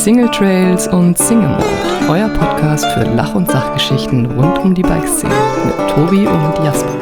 Single Trails und Single Mode, euer Podcast für Lach- und Sachgeschichten rund um die Bikeszene mit Tobi und Jasper.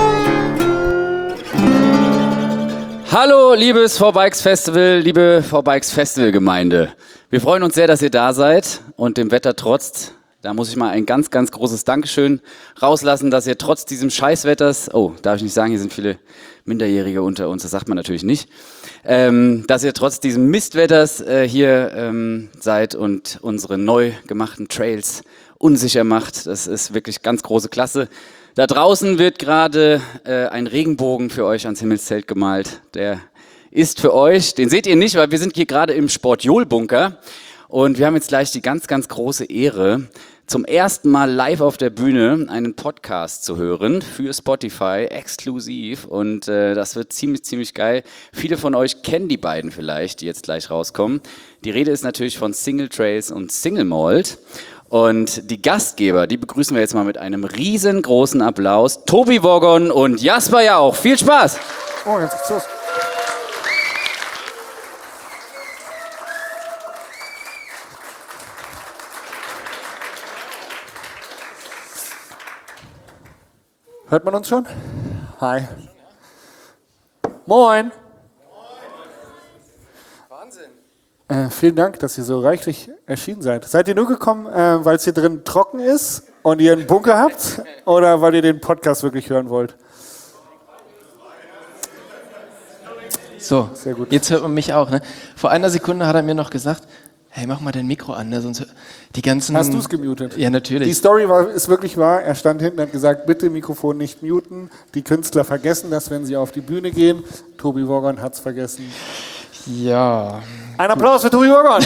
Hallo, liebes 4Bikes Festival, liebe 4Bikes Festival Gemeinde. Wir freuen uns sehr, dass ihr da seid und dem Wetter trotzt. Da muss ich mal ein ganz, ganz großes Dankeschön rauslassen, dass ihr trotz diesem Scheißwetters, darf ich nicht sagen, hier sind viele Minderjährige unter uns, das sagt man natürlich nicht, dass ihr trotz diesem Mistwetters hier seid und unsere neu gemachten Trails unsicher macht. Das ist wirklich ganz große Klasse. Da draußen wird gerade ein Regenbogen für euch ans Himmelszelt gemalt. Der ist für euch, den seht ihr nicht, weil wir sind hier gerade im Sport-Jol-Bunker und wir haben jetzt gleich die ganz, ganz große Ehre, zum ersten Mal live auf der Bühne einen Podcast zu hören für Spotify, exklusiv, und das wird ziemlich, ziemlich geil. Viele von euch kennen die beiden vielleicht, die jetzt gleich rauskommen. Die Rede ist natürlich von Single Trails und Single Malt. Und die Gastgeber, die begrüßen wir jetzt mal mit einem riesengroßen Applaus. Tobi Woggon und Jasper Jauch. Viel Spaß! Oh, jetzt geht's los. Hört man uns schon? Hi. Moin. Vielen Dank, dass ihr so reichlich erschienen seid. Seid ihr nur gekommen, weil es hier drin trocken ist und ihr einen Bunker habt? Oder weil ihr den Podcast wirklich hören wollt? So, sehr gut. Jetzt hört man mich auch. Ne? Vor einer Sekunde hat er mir noch gesagt, hey, mach mal dein Mikro an, ne? Sonst die ganzen... Hast du es gemutet? Ja, natürlich. Die Story ist wirklich wahr. Er stand hinten und hat gesagt, bitte Mikrofon nicht muten. Die Künstler vergessen das, wenn sie auf die Bühne gehen. Tobi Woggon hat es vergessen. Ja. Ein Applaus für Tobi Woggon.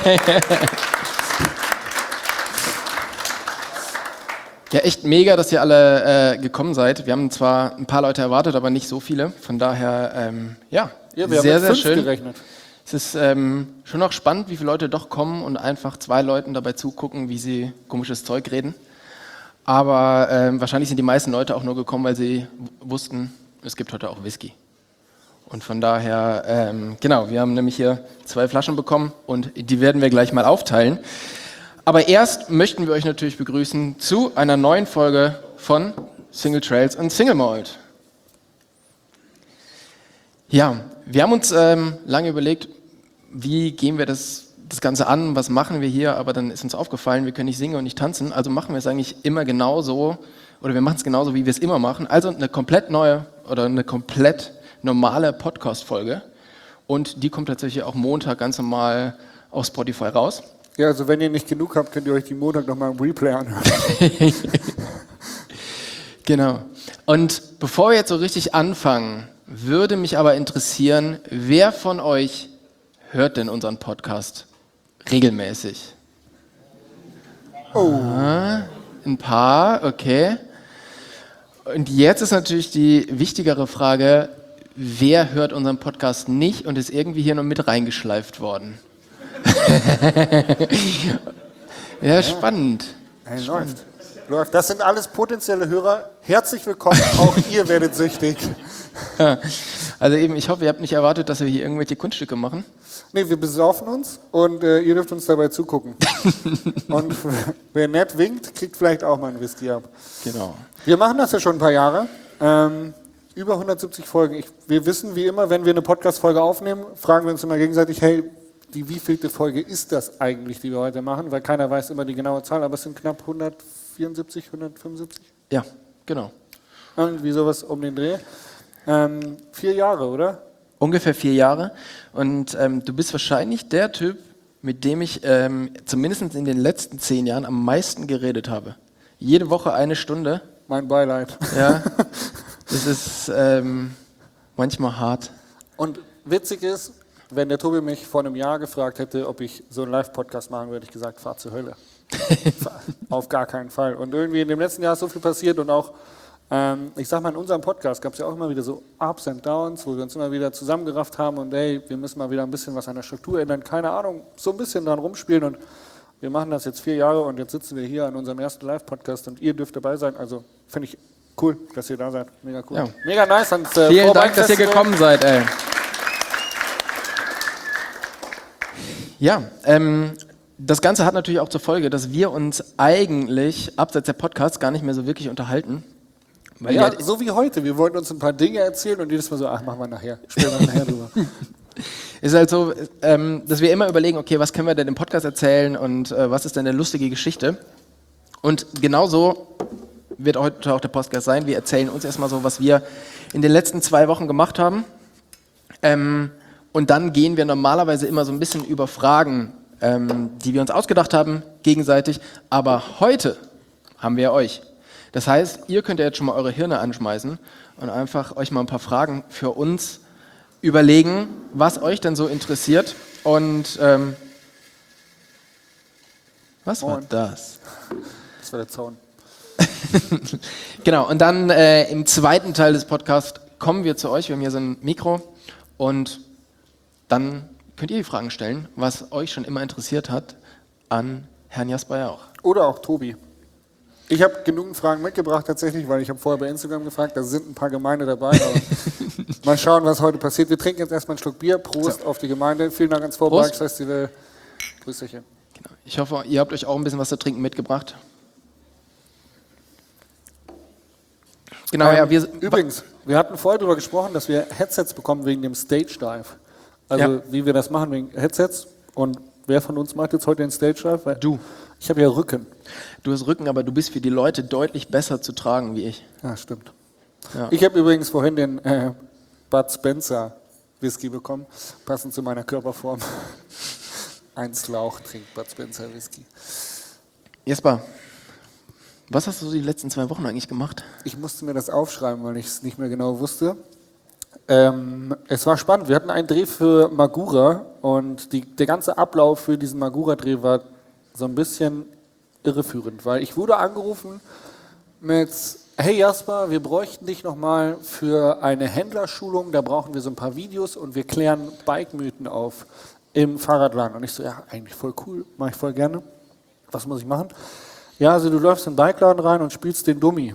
Ja, echt mega, dass ihr alle gekommen seid. Wir haben zwar ein paar Leute erwartet, aber nicht so viele. Von daher, Ja, wir sehr, haben sehr mit 5 schön. gerechnet. Es ist schon auch spannend, wie viele Leute doch kommen und einfach 2 Leuten dabei zugucken, wie sie komisches Zeug reden. Aber wahrscheinlich sind die meisten Leute auch nur gekommen, weil sie wussten, es gibt heute auch Whisky. Und von daher, genau, wir haben nämlich hier 2 Flaschen bekommen und die werden wir gleich mal aufteilen. Aber erst möchten wir euch natürlich begrüßen zu einer neuen Folge von Single Trails und Single Malt. Ja, wir haben uns lange überlegt, wie gehen wir das Ganze an, was machen wir hier, aber dann ist uns aufgefallen, wir können nicht singen und nicht tanzen, also machen wir es eigentlich immer genauso, oder wir machen es genauso, wie wir es immer machen, also eine komplett neue oder eine komplett normale Podcast-Folge und die kommt tatsächlich auch Montag ganz normal auf Spotify raus. Ja, also wenn ihr nicht genug habt, könnt ihr euch die Montag nochmal im Replay anhören. Genau. Und bevor wir jetzt so richtig anfangen, würde mich aber interessieren, wer von euch hört denn unseren Podcast regelmäßig? Oh. Ein paar, okay. Und jetzt ist natürlich die wichtigere Frage, wer hört unseren Podcast nicht und ist irgendwie hier noch mit reingeschleift worden? Ja, spannend. Hey, läuft. Das sind alles potenzielle Hörer. Herzlich willkommen, auch ihr werdet süchtig. Also eben, ich hoffe, ihr habt nicht erwartet, dass wir hier irgendwelche Kunststücke machen. Nee, wir besaufen uns und ihr dürft uns dabei zugucken. Und wer nett winkt, kriegt vielleicht auch mal einen Whisky ab. Genau. Wir machen das ja schon ein paar Jahre. Über 170 Folgen. Wir wissen, wie immer, wenn wir eine Podcast-Folge aufnehmen, fragen wir uns immer gegenseitig, hey, die wievielte Folge ist das eigentlich, die wir heute machen? Weil keiner weiß immer die genaue Zahl, aber es sind knapp 174, 175? Ja, genau. Irgendwie sowas um den Dreh. 4 Jahre, oder? Ungefähr 4 Jahre. Und du bist wahrscheinlich der Typ, mit dem ich zumindest in den letzten 10 Jahren am meisten geredet habe. Jede Woche 1 Stunde. Mein Beileid. Ja, das ist manchmal hart. Und witzig ist, wenn der Tobi mich vor einem Jahr gefragt hätte, ob ich so einen Live-Podcast machen würde, ich gesagt, fahr zur Hölle. Auf gar keinen Fall. Und irgendwie in dem letzten Jahr ist so viel passiert und auch, ich sag mal, in unserem Podcast gab es ja auch immer wieder so Ups and Downs, wo wir uns immer wieder zusammengerafft haben und hey, wir müssen mal wieder ein bisschen was an der Struktur ändern, keine Ahnung, so ein bisschen dran rumspielen und wir machen das jetzt 4 Jahre und jetzt sitzen wir hier an unserem ersten Live-Podcast und ihr dürft dabei sein, also finde ich cool, dass ihr da seid, mega cool. Ja. Mega nice. Und, Vielen Dank, dass ihr gekommen seid, ey. Ja, das Ganze hat natürlich auch zur Folge, dass wir uns eigentlich abseits der Podcasts gar nicht mehr so wirklich unterhalten. Weil Ja, wir- so wie heute. Wir wollten uns ein paar Dinge erzählen und jedes Mal so, ach, machen wir nachher. Sprechen wir nachher drüber. ist halt so, dass wir immer überlegen, okay, was können wir denn im Podcast erzählen und was ist denn eine lustige Geschichte? Und genauso wird heute auch der Podcast sein. Wir erzählen uns erstmal so, was wir in den letzten 2 Wochen gemacht haben. Und dann gehen wir normalerweise immer so ein bisschen über Fragen, die wir uns ausgedacht haben, gegenseitig. Aber heute haben wir euch. Das heißt, ihr könnt ja jetzt schon mal eure Hirne anschmeißen und einfach euch mal ein paar Fragen für uns überlegen, was euch denn so interessiert. Und was war das? Das war der Zaun. Genau, und dann im zweiten Teil des Podcasts kommen wir zu euch. Wir haben hier so ein Mikro und dann könnt ihr die Fragen stellen, was euch schon immer interessiert hat, an Herrn Jasper ja auch. Oder auch Tobi. Ich habe genügend Fragen mitgebracht tatsächlich, weil ich habe vorher bei Instagram gefragt, da sind ein paar Gemeinde dabei. Aber mal schauen, was heute passiert. Wir trinken jetzt erstmal einen Schluck Bier. Prost auf die Gemeinde. Vielen Dank ans Vorbergs Festival. Grüß dich. Genau. Ich hoffe, ihr habt euch auch ein bisschen was zu trinken mitgebracht. Genau, ja, wir Übrigens, wir hatten vorher darüber gesprochen, dass wir Headsets bekommen wegen dem Stage Dive. Also Ja. wie wir das machen wegen Headsets. Und wer von uns macht jetzt heute den Stage Dive? Weil Du. Ich habe ja Rücken. Du hast Rücken, aber du bist für die Leute deutlich besser zu tragen wie ich. Ja, stimmt. Ja. Ich habe übrigens vorhin den Bud Spencer Whisky bekommen, passend zu meiner Körperform. Ein Schlauch trinkt Bud Spencer Whisky. Jesper, was hast du die letzten 2 Wochen eigentlich gemacht? Ich musste mir das aufschreiben, weil ich es nicht mehr genau wusste. Es war spannend. Wir hatten einen Dreh für Magura und der ganze Ablauf für diesen Magura-Dreh war so ein bisschen irreführend, weil ich wurde angerufen mit: Hey Jasper, wir bräuchten dich nochmal für eine Händlerschulung, da brauchen wir so ein paar Videos und wir klären Bike-Mythen auf im Fahrradladen. Und ich so, ja, eigentlich voll cool, mache ich voll gerne. Was muss ich machen? Ja, also du läufst in den Bikeladen rein und spielst den Dummi.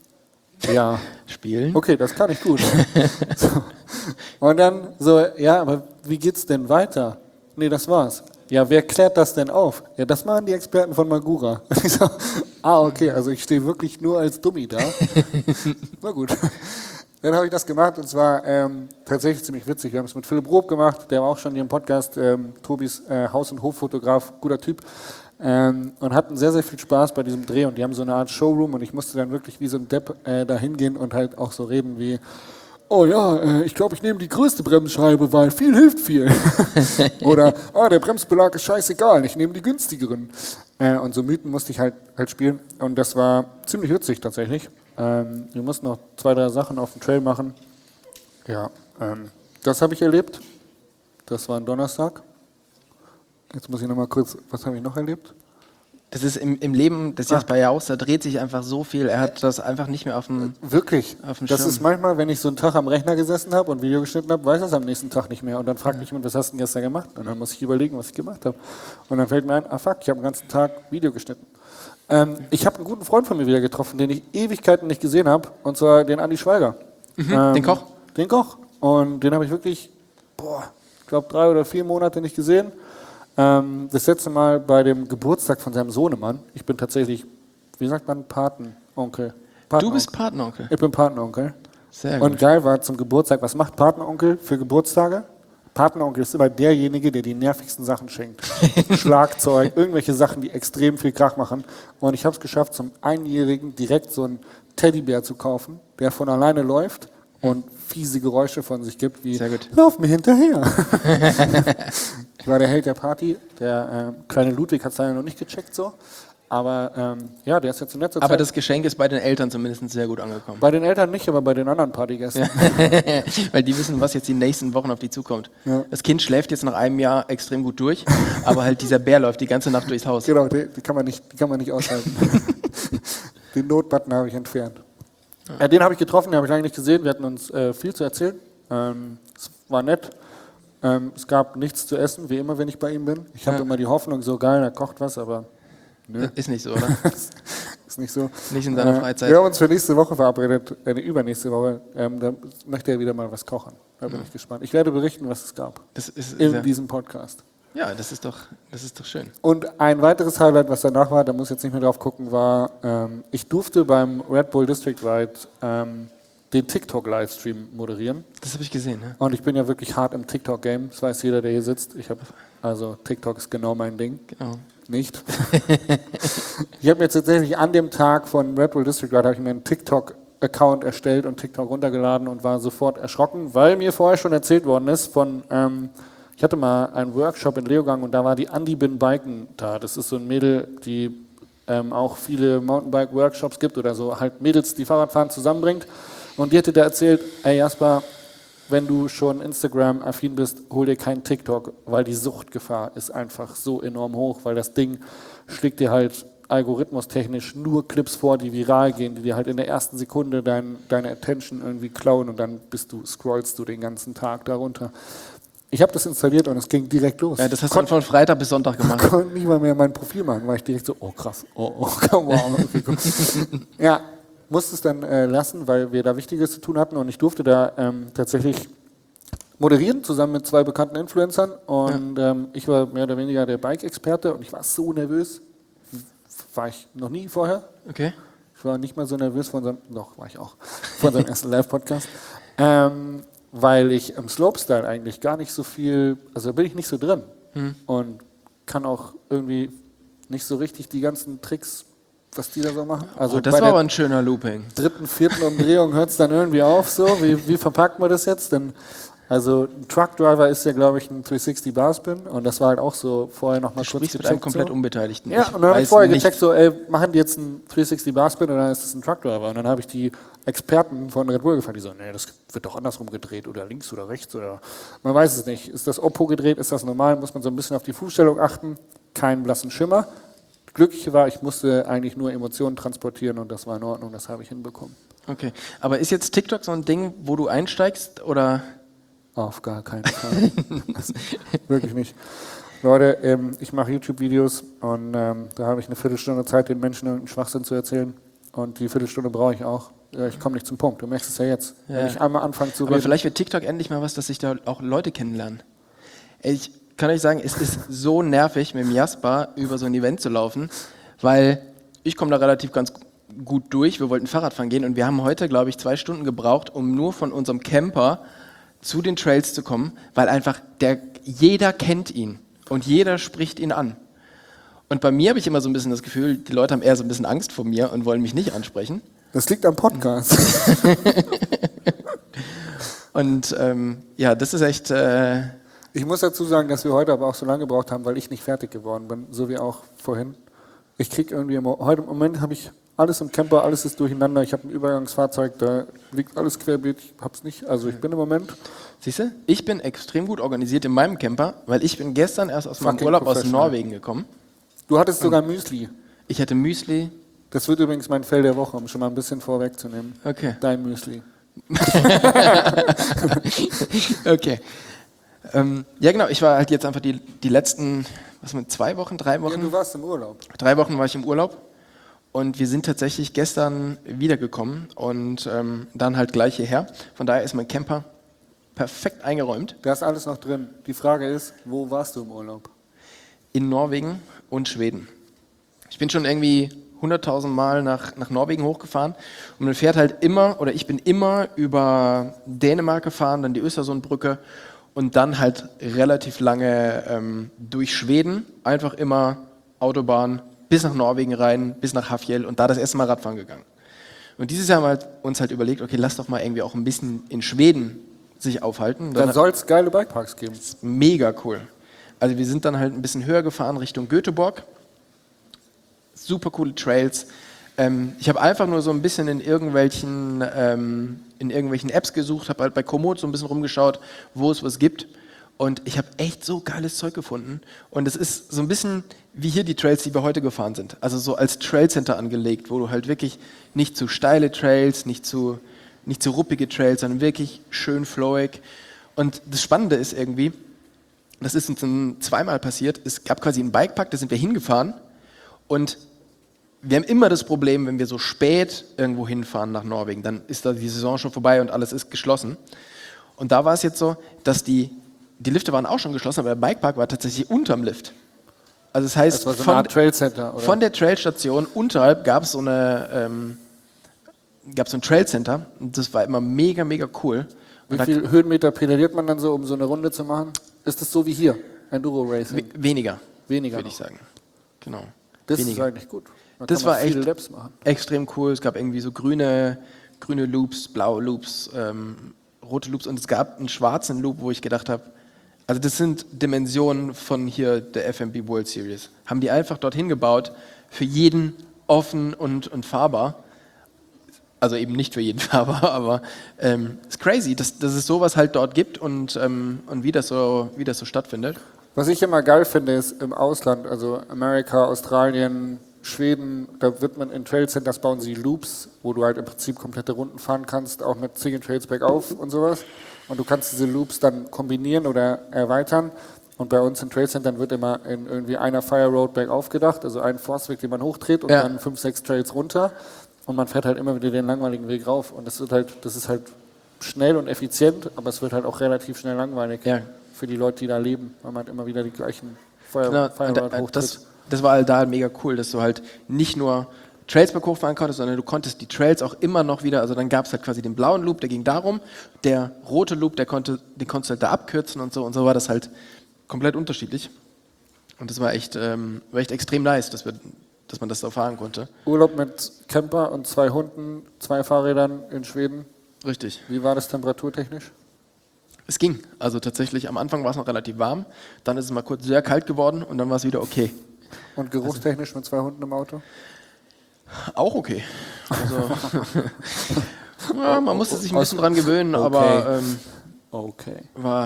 Ja. Spielen? Okay, das kann ich gut. So. Und dann so, ja, aber wie geht's denn weiter? Nee, das war's. Ja, wer klärt das denn auf? Ja, das machen die Experten von Magura. Und ich so, okay, also ich stehe wirklich nur als Dummi da. Na gut. Dann habe ich das gemacht und zwar tatsächlich ziemlich witzig. Wir haben es mit Philipp Roop gemacht, der war auch schon hier im Podcast, Tobis Haus- und Hoffotograf, guter Typ. Und hatten sehr, sehr viel Spaß bei diesem Dreh und die haben so eine Art Showroom und ich musste dann wirklich wie so ein Depp da hingehen und halt auch so reden wie: Oh ja, ich glaube, ich nehme die größte Bremsscheibe, weil viel hilft viel. Oder, der Bremsbelag ist scheißegal, ich nehme die günstigeren. Und so Mythen musste ich halt spielen und das war ziemlich witzig tatsächlich. Wir mussten noch 2, 3 Sachen auf dem Trail machen. Ja, das habe ich erlebt. Das war ein Donnerstag. Jetzt muss ich nochmal kurz, was habe ich noch erlebt? Das ist im Leben des Jasper Jaus, da dreht sich einfach so viel. Er hat das einfach nicht mehr auf dem... Wirklich. Auf dem Das Schirm. ist manchmal, wenn ich so einen Tag am Rechner gesessen habe und Video geschnitten habe, weiß ich es am nächsten Tag nicht mehr. Und dann fragt mich jemand, was hast du denn gestern gemacht? Und dann muss ich überlegen, was ich gemacht habe. Und dann fällt mir ein, fuck, ich habe den ganzen Tag Video geschnitten. Ich habe einen guten Freund von mir wieder getroffen, den ich Ewigkeiten nicht gesehen habe. Und zwar den Andi Schweiger. Den Koch? Den Koch. Und den habe ich wirklich, ich glaube 3 oder 4 Monate nicht gesehen. Das letzte Mal bei dem Geburtstag von seinem Sohnemann. Ich bin tatsächlich, wie sagt man, Patenonkel. Du bist Patenonkel. Ich bin Patenonkel. Sehr gut. Und geil war zum Geburtstag, was macht Patenonkel für Geburtstage? Patenonkel ist immer derjenige, der die nervigsten Sachen schenkt. Schlagzeug, irgendwelche Sachen, die extrem viel Krach machen. Und ich habe es geschafft, zum Einjährigen direkt so einen Teddybär zu kaufen, der von alleine läuft und fiese Geräusche von sich gibt, wie: Sehr gut. Lauf mir hinterher. Ich war der Held der Party. Der kleine Ludwig hat es leider noch nicht gecheckt so. Aber ja, der ist jetzt in letzter Aber Zeit... das Geschenk ist bei den Eltern zumindest sehr gut angekommen. Bei den Eltern nicht, aber bei den anderen Partygästen. Weil die wissen, was jetzt die nächsten Wochen auf die zukommt. Ja. Das Kind schläft jetzt nach einem Jahr extrem gut durch, aber halt dieser Bär läuft die ganze Nacht durchs Haus. Genau, die kann man nicht aushalten. Den Notbutton habe ich entfernt. Den habe ich getroffen, den habe ich lange nicht gesehen. Wir hatten uns viel zu erzählen. Es war nett. Es gab nichts zu essen, wie immer, wenn ich bei ihm bin. Ich habe immer die Hoffnung, so geil, er kocht was, aber nö. Ist nicht so, oder? Ist nicht so. Nicht in seiner Freizeit. Wir haben uns für nächste Woche verabredet, übernächste Woche. Da möchte er wieder mal was kochen. Da bin ich gespannt. Ich werde berichten, was es gab Das ist in diesem Podcast. Ja, das ist doch schön. Und ein weiteres Highlight, was danach war, da muss ich jetzt nicht mehr drauf gucken, war, ich durfte beim Red Bull District Ride den TikTok-Livestream moderieren. Das habe ich gesehen, ne? Und ich bin ja wirklich hart im TikTok-Game. Das weiß jeder, der hier sitzt. Also TikTok ist genau mein Ding. Genau. Nicht. Ich habe mir tatsächlich an dem Tag von Red Bull District Ride, habe ich mir einen TikTok-Account erstellt und TikTok runtergeladen und war sofort erschrocken, weil mir vorher schon erzählt worden ist von, ich hatte mal einen Workshop in Leogang und da war die Andi Bin Biken da. Das ist so ein Mädel, die auch viele Mountainbike-Workshops gibt oder so halt Mädels, die Fahrradfahren zusammenbringt. Und die hatte da erzählt, ey Jasper, wenn du schon Instagram-affin bist, hol dir keinen TikTok, weil die Suchtgefahr ist einfach so enorm hoch, weil das Ding schlägt dir halt algorithmustechnisch nur Clips vor, die viral gehen, die dir halt in der ersten Sekunde deine Attention irgendwie klauen und dann scrollst du den ganzen Tag darunter. Ich habe das installiert und es ging direkt los. Ja, das hast du von Freitag bis Sonntag gemacht. Ich konnte nicht mal mehr mein Profil machen, weil ich direkt so, oh krass, wow. Okay, cool. Ja, musste es dann lassen, weil wir da Wichtiges zu tun hatten und ich durfte da tatsächlich moderieren, zusammen mit 2 bekannten Influencern und ich war mehr oder weniger der Bike-Experte und ich war so nervös, war ich noch nie vorher. Okay. Ich war nicht mal so nervös von unserem ersten Live-Podcast, weil ich im Slopestyle eigentlich gar nicht so viel, also da bin ich nicht so drin und kann auch irgendwie nicht so richtig die ganzen Tricks, was die da so machen. Also das war aber ein schöner Looping. 3., 4. Umdrehung hört es dann irgendwie auf so. Wie verpackt man das jetzt? Denn, also ein Truckdriver ist ja, glaube ich, ein 360 Barspin und das war halt auch so vorher nochmal kurz Sprichst mit einem komplett so. Unbeteiligten. Ja, und dann habe ich vorher gecheckt, so, ey, machen die jetzt einen 360 Barspin oder ist das ein Truckdriver? Und dann habe ich die Experten von Red Bull gefragt, die so, nee, das wird doch andersrum gedreht oder links oder rechts oder man weiß es nicht. Ist das Oppo gedreht, ist das normal? Muss man so ein bisschen auf die Fußstellung achten? Keinen blassen Schimmer. Glücklich war, ich musste eigentlich nur Emotionen transportieren und das war in Ordnung, das habe ich hinbekommen. Okay, aber ist jetzt TikTok so ein Ding, wo du einsteigst oder? Auf gar keinen Fall. Wirklich nicht. Leute, ich mache YouTube-Videos und da habe ich eine Viertelstunde Zeit, den Menschen irgendeinen Schwachsinn zu erzählen und die Viertelstunde brauche ich auch. Ich komme nicht zum Punkt, du merkst es ja jetzt. Ja. Wenn ich einmal anfange zu reden. Aber vielleicht wird TikTok endlich mal was, dass sich da auch Leute kennenlernen. Ich kann euch sagen, es ist so nervig, mit dem Jasper über so ein Event zu laufen, weil ich komme da relativ ganz gut durch. Wir wollten Fahrradfahren gehen und wir haben heute, glaube ich, 2 Stunden gebraucht, um nur von unserem Camper zu den Trails zu kommen, weil einfach jeder kennt ihn und jeder spricht ihn an. Und bei mir habe ich immer so ein bisschen das Gefühl, die Leute haben eher so ein bisschen Angst vor mir und wollen mich nicht ansprechen. Das liegt am Podcast. Und ja, das ist echt... Ich muss dazu sagen, dass wir heute aber auch so lange gebraucht haben, weil ich nicht fertig geworden bin, so wie auch vorhin. Ich kriege irgendwie heute im Moment habe ich alles im Camper, alles ist durcheinander. Ich habe ein Übergangsfahrzeug, da liegt alles querbeet. Ich habe es nicht. Also ich bin im Moment. Siehst du, ich bin extrem gut organisiert in meinem Camper, weil ich bin gestern erst aus meinem Urlaub aus Norwegen gekommen. Du hattest sogar Müsli. Ich hatte Müsli. Das wird übrigens mein Fell der Woche, um schon mal ein bisschen vorwegzunehmen. Okay. Dein Müsli. Okay. Ja genau, ich war halt jetzt einfach die letzten, 2 Wochen, 3 Wochen? Ja, du warst im Urlaub. 3 Wochen war ich im Urlaub und wir sind tatsächlich gestern wiedergekommen und dann halt gleich hierher. Von daher ist mein Camper perfekt eingeräumt. Da ist alles noch drin. Die Frage ist, wo warst du im Urlaub? In Norwegen und Schweden. Ich bin schon irgendwie 100.000 Mal nach Norwegen hochgefahren und man fährt halt immer, oder ich bin immer über Dänemark gefahren, dann die Östersundbrücke und dann halt relativ lange durch Schweden, einfach immer Autobahn bis nach Norwegen rein, bis nach Hafjell und da das erste Mal Radfahren gegangen. Und dieses Jahr haben wir uns halt überlegt, okay, lass doch mal irgendwie auch ein bisschen in Schweden sich aufhalten. Da soll es geile Bikeparks geben. Mega cool. Also wir sind dann halt ein bisschen höher gefahren Richtung Göteborg. Super coole Trails. Ich habe einfach nur so ein bisschen in irgendwelchen Apps gesucht, habe halt bei Komoot so ein bisschen rumgeschaut, wo es was gibt. Und ich habe echt so geiles Zeug gefunden. Und es ist so ein bisschen wie hier die Trails, die wir heute gefahren sind. Also so als Trailcenter angelegt, wo du halt wirklich nicht zu steile Trails, nicht zu ruppige Trails, sondern wirklich schön flowig. Und das Spannende ist irgendwie, das ist uns dann 2-mal passiert, es gab quasi einen Bikepark, da sind wir hingefahren und wir haben immer das Problem, wenn wir so spät irgendwo hinfahren nach Norwegen, dann ist da die Saison schon vorbei und alles ist geschlossen. Und da war es jetzt so, dass die die Lifte waren auch schon geschlossen, aber der Bikepark war tatsächlich unterm Lift. Also das heißt, Das war so eine Art Trailcenter, oder? von der Trailstation unterhalb gab es so ein Trailcenter und das war immer mega, mega cool. Wie viel Höhenmeter pedaliert man dann so, um so eine Runde zu machen? Ist das so wie hier, Enduro Racing? Weniger, Weniger würde ich noch. sagen. Genau. Das Weniger. ist eigentlich gut. Da Das kann man war echt viele Laps machen. extrem cool. Es gab irgendwie so grüne Loops, blaue Loops, rote Loops und es gab einen schwarzen Loop, wo ich gedacht habe, also das sind Dimensionen von hier der FMB World Series. Haben die einfach dorthin gebaut, für jeden offen und fahrbar. Also eben nicht für jeden fahrbar, aber ist crazy, dass es sowas halt dort gibt und wie das so stattfindet. Was ich immer geil finde, ist im Ausland, also Amerika, Australien, Schweden, da wird man in Trailcenters bauen sie Loops, wo du halt im Prinzip komplette Runden fahren kannst, auch mit Single Trails bergauf und sowas. Und du kannst diese Loops dann kombinieren oder erweitern. Und bei uns in Trailcentern wird immer in irgendwie einer Fire Road bergauf gedacht, also ein Forstweg, den man hochdreht und dann 5, 6 Trails runter. Und man fährt halt immer wieder den langweiligen Weg rauf. Und das ist halt schnell und effizient, aber es wird halt auch relativ schnell langweilig für die Leute, die da leben, weil man halt immer wieder die gleichen Fire Road hochtritt. Das war halt da mega cool, dass du halt nicht nur Trails berg hochfahren konntest, sondern du konntest die Trails auch immer noch wieder, also dann gab es halt quasi den blauen Loop, der ging darum, der rote Loop, den konntest du halt da abkürzen und so war das halt komplett unterschiedlich. Und das war echt extrem nice, dass man das so fahren konnte. Urlaub mit Camper und 2 Hunden, 2 Fahrrädern in Schweden. Richtig. Wie war das temperaturtechnisch? Es ging. Also tatsächlich, am Anfang war es noch relativ warm, dann ist es mal kurz sehr kalt geworden und dann war es wieder okay. Und geruchstechnisch mit 2 Hunden im Auto? Auch okay. Also, ja, man musste sich ein bisschen dran gewöhnen, Okay. aber Okay.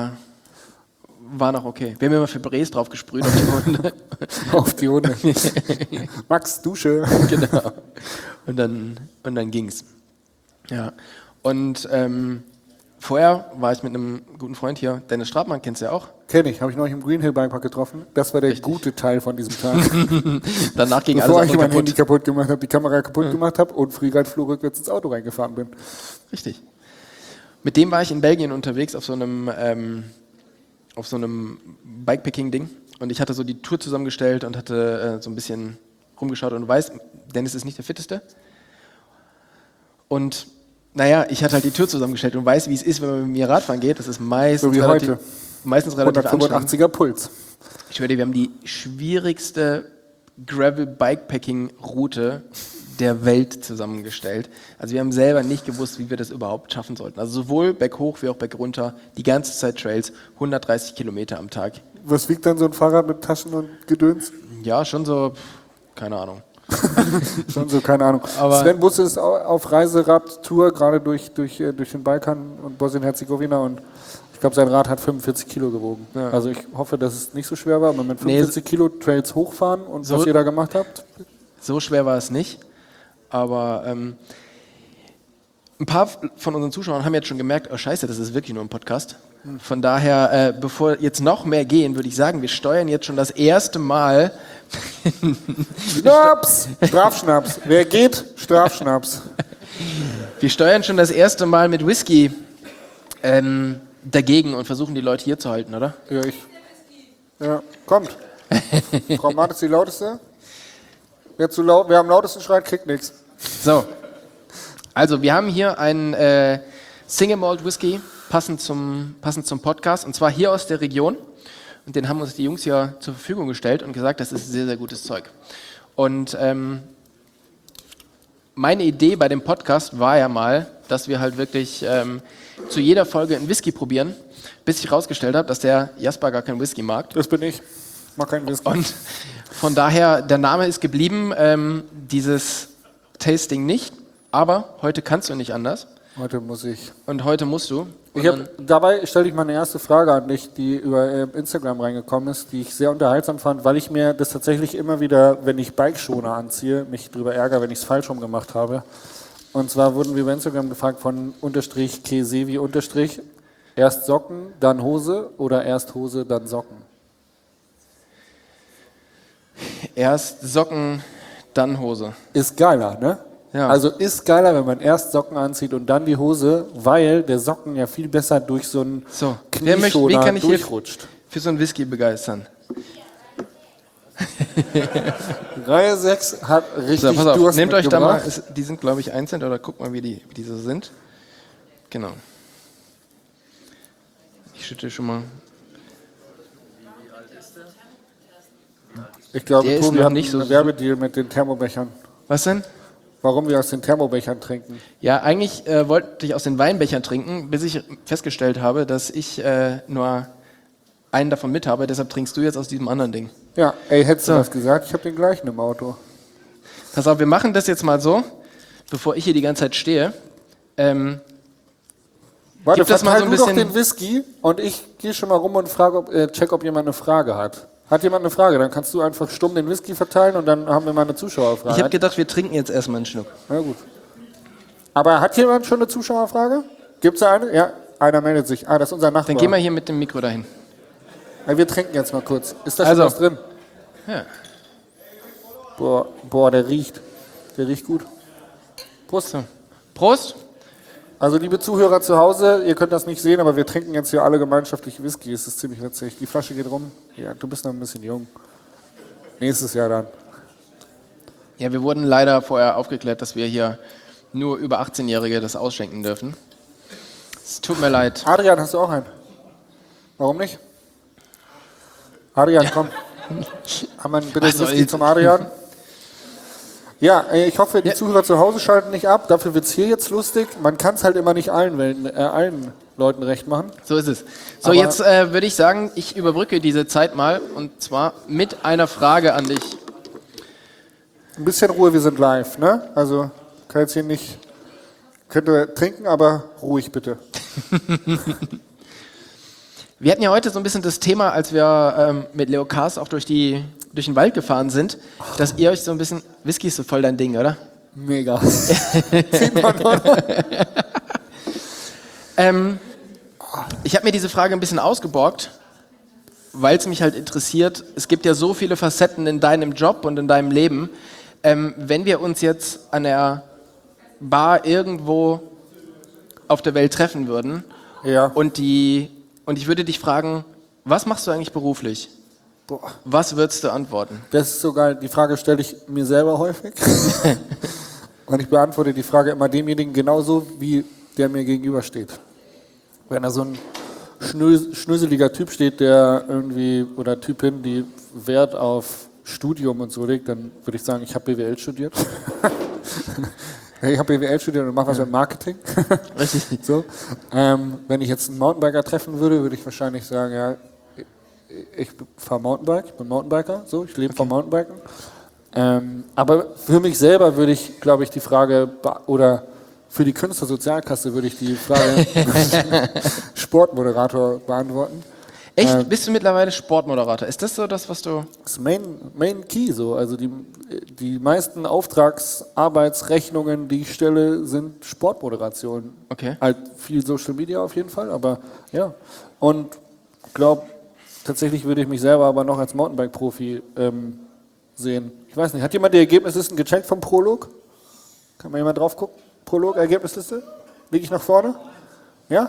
war noch okay. Wir haben immer Febreze drauf gesprüht auf die Hunde. Auf die Hunde. Max, Dusche. Genau. Und dann ging's. Ja. Und vorher war ich mit einem guten Freund hier, Dennis Strabmann, kennst du ja auch. Kenn ich, habe ich neulich im Green Hill Bikepark getroffen. Das war der gute Teil von diesem Tag. Danach ging Bevor alles ich mein kaputt. Handy kaputt gemacht habe, die Kamera kaputt gemacht habe und Friegertflur rückwärts ins Auto reingefahren bin. Richtig. Mit dem war ich in Belgien unterwegs auf so einem Bikepacking-Ding und ich hatte so die Tour zusammengestellt und hatte so ein bisschen rumgeschaut und du weißt, Dennis ist nicht der Fitteste. Und naja, ich hatte halt die Tour zusammengestellt und weiß, wie es ist, wenn man mit mir Radfahren geht. Das ist meistens So wie heute. Meistens relativ anstrengend. 185er Puls. Ich schwöre dir, wir haben die schwierigste Gravel-Bikepacking-Route der Welt zusammengestellt. Also wir haben selber nicht gewusst, wie wir das überhaupt schaffen sollten. Also sowohl berghoch wie auch bergunter, die ganze Zeit Trails, 130 Kilometer am Tag. Was wiegt dann so ein Fahrrad mit Taschen und Gedöns? Ja, schon so, keine Ahnung. Schon so, keine Ahnung. Aber Sven Busse ist auf Reiseradtour, gerade durch den Balkan und Bosnien-Herzegowina und ich glaube, sein Rad hat 45 Kilo gewogen. Ja. Also ich hoffe, dass es nicht so schwer war, aber mit 45 Kilo Trails hochfahren und was ihr da gemacht habt? So schwer war es nicht, aber ein paar von unseren Zuschauern haben jetzt schon gemerkt, oh scheiße, das ist wirklich nur ein Podcast. Von daher, bevor jetzt noch mehr gehen, würde ich sagen, wir steuern jetzt schon das erste Mal. Schnaps! Strafschnaps. Wer geht? Strafschnaps. Wir steuern schon das erste Mal mit Whisky dagegen und versuchen die Leute hier zu halten, oder? Ja, Ja, kommt. Frau Matt ist die lauteste. Wer zu laut, wer am lautesten schreit, kriegt nichts. So. Also, wir haben hier einen Single Malt Whisky, passend zum Podcast, und zwar hier aus der Region. Und den haben uns die Jungs hier zur Verfügung gestellt und gesagt, das ist sehr, sehr gutes Zeug. Und meine Idee bei dem Podcast war ja mal, dass wir halt wirklich zu jeder Folge einen Whisky probieren, bis ich rausgestellt habe, dass der Jasper gar keinen Whisky mag. Das bin ich. Mag keinen Whisky. Und von daher, der Name ist geblieben, dieses Tasting nicht, aber heute kannst du nicht anders. Heute muss ich. Und heute musst du. Dabei stelle ich meine erste Frage an dich, die über Instagram reingekommen ist, die ich sehr unterhaltsam fand, weil ich mir das tatsächlich immer wieder, wenn ich Bikeschoner anziehe, mich darüber ärgere, wenn ich es falsch rum gemacht habe. Und zwar wurden wir über Instagram gefragt von _Kesevi _ erst Socken, dann Hose oder erst Hose, dann Socken? Erst Socken, dann Hose. Ist geiler, ne? Ja. Also ist geiler, wenn man erst Socken anzieht und dann die Hose, weil der Socken ja viel besser durch so einen So, wen Knieschoner kann ich hier durchrutscht. für so einen Whisky begeistern? Reihe 6 hat richtig So, pass auf, Durst nehmt euch da mal, mitgebracht. die sind glaube ich einzeln, oder guckt mal, wie die so sind. Genau. Ich schütte schon mal. Ich glaube, Der ist Tobi noch hat nicht so einen Werbedeal mit den Thermobechern. Was denn? Warum wir aus den Thermobechern trinken. Ja, eigentlich wollte ich aus den Weinbechern trinken, bis ich festgestellt habe, dass ich nur einen davon mit habe, deshalb trinkst du jetzt aus diesem anderen Ding. Ja, ey, hättest du So. was gesagt? Ich habe den gleichen im Auto. Pass auf, wir machen das jetzt mal so, bevor ich hier die ganze Zeit stehe. Warte, Gib das mal verteil so ein du doch bisschen- den Whisky und ich gehe schon mal rum und frage, check, ob jemand eine Frage hat. Hat jemand eine Frage? Dann kannst du einfach stumm den Whisky verteilen und dann haben wir mal eine Zuschauerfrage. Ich habe gedacht, wir trinken jetzt erstmal einen Schluck. Na gut. Aber hat jemand schon eine Zuschauerfrage? Gibt es eine? Ja, einer meldet sich. Ah, das ist unser Nachbar. Dann gehen wir hier mit dem Mikro dahin. Ja, wir trinken jetzt mal kurz. Ist da Also. schon was drin? Ja. Boah, der riecht. Der riecht gut. Prost. So. Prost. Also liebe Zuhörer zu Hause, ihr könnt das nicht sehen, aber wir trinken jetzt hier alle gemeinschaftlich Whisky. Es ist ziemlich witzig. Die Flasche geht rum. Ja, du bist noch ein bisschen jung. Nächstes Jahr dann. Ja, wir wurden leider vorher aufgeklärt, dass wir hier nur über 18-Jährige das ausschenken dürfen. Es tut mir leid. Adrian, hast du auch einen? Warum nicht? Adrian, komm. Haben wir bitte Also, Whisky zum Adrian? Ja, ich hoffe, die Zuhörer zu Hause schalten nicht ab. Dafür wird es hier jetzt lustig. Man kann es halt immer nicht allen Leuten recht machen. So ist es. So, Aber- jetzt würde ich sagen, ich überbrücke diese Zeit mal und zwar mit einer Frage an dich. Ein bisschen Ruhe, wir sind live, ne? Also, kann jetzt hier nicht... Könnt ihr trinken, aber ruhig bitte. Wir hatten ja heute so ein bisschen das Thema, als wir mit Leo Kars auch durch den Wald gefahren sind, dass ihr euch so ein bisschen... Whisky ist so voll dein Ding, oder? Mega. Sieht man, oder? Ich habe mir diese Frage ein bisschen ausgeborgt, weil es mich halt interessiert. Es gibt ja so viele Facetten in deinem Job und in deinem Leben. Wenn wir uns jetzt an der Bar irgendwo auf der Welt treffen würden Ja. und ich würde dich fragen, was machst du eigentlich beruflich? Boah. Was würdest du antworten? Das ist sogar, die Frage stelle ich mir selber häufig. Und ich beantworte die Frage immer demjenigen genauso, wie der mir gegenübersteht. Wenn da so ein schnöseliger Typ steht, der irgendwie, oder Typin, die Wert auf Studium und so legt, dann würde ich sagen, ich habe BWL studiert. Ich habe BWL studiert und mache was mit Marketing. Richtig. So. Wenn ich jetzt einen Mountainbiker treffen würde, würde ich wahrscheinlich sagen, ja, ich fahre Mountainbike, ich bin Mountainbiker, so, ich lebe vom Mountainbiken. Aber für mich selber würde ich, glaube ich, die Frage, oder für die Künstlersozialkasse würde ich die Frage Sportmoderator beantworten. Echt? Bist du mittlerweile Sportmoderator? Ist das so das, was du... Das ist Main Key so. Also die meisten Auftragsarbeitsrechnungen, die ich stelle, sind Sportmoderation. Okay. Halt viel Social Media auf jeden Fall, aber ja. Und ich glaube, tatsächlich würde ich mich selber aber noch als Mountainbike-Profi sehen. Ich weiß nicht, hat jemand die Ergebnislisten gecheckt vom Prolog? Kann mal jemand drauf gucken? Prolog, Ergebnisliste? Liege ich nach vorne? Ja?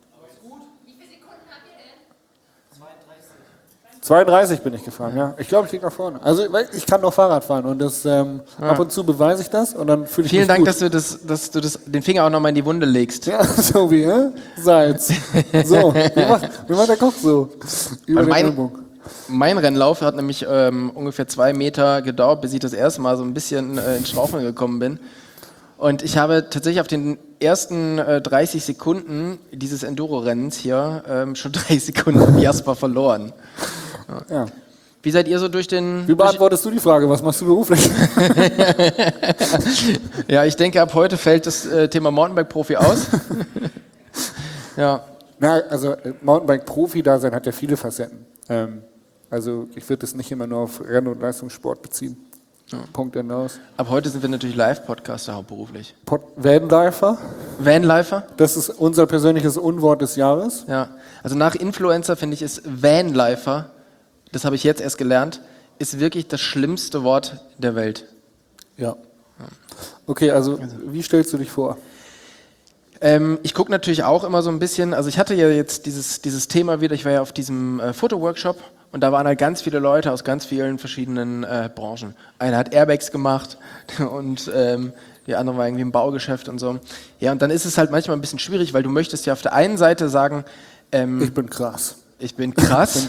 32 bin ich gefahren, ja. Ich glaube, ich liege nach vorne. Also weil ich kann noch Fahrrad fahren und das ab und zu beweise ich das und dann fühle ich Vielen mich Dank, gut. dass du den Finger auch nochmal in die Wunde legst. Ja, so wie Salz. So, wie macht der Koch so? Über Weil den mein- Ellbogen. Mein Rennlauf hat nämlich ungefähr 2 Meter gedauert, bis ich das erste Mal so ein bisschen ins Straucheln gekommen bin. Und ich habe tatsächlich auf den ersten 30 Sekunden dieses Enduro-Rennens hier schon 3 Sekunden Jasper verloren. Ja. Wie seid ihr so durch den... Wie beantwortest du die Frage? Was machst du beruflich? Ja, ich denke, ab heute fällt das Thema Mountainbike-Profi aus. Ja. Na, also Mountainbike-Profi-Dasein hat ja viele Facetten. Also ich würde das nicht immer nur auf Renn- und Leistungssport beziehen. Punkt Ende aus. Ab heute sind wir natürlich Live-Podcaster hauptberuflich. Vanlifer, Vanlifer? das ist unser persönliches Unwort des Jahres. Ja. Also nach Influencer finde ich ist Vanlifer, das habe ich jetzt erst gelernt, ist wirklich das schlimmste Wort der Welt. Ja. Okay, also wie stellst du dich vor? Ich gucke natürlich auch immer so ein bisschen, also ich hatte ja jetzt dieses Thema wieder, ich war ja auf diesem Fotoworkshop und da waren halt ganz viele Leute aus ganz vielen verschiedenen Branchen. Einer hat Airbags gemacht und die andere war irgendwie im Baugeschäft und so. Ja, und dann ist es halt manchmal ein bisschen schwierig, weil du möchtest ja auf der einen Seite sagen, Ich bin krass. ich bin krass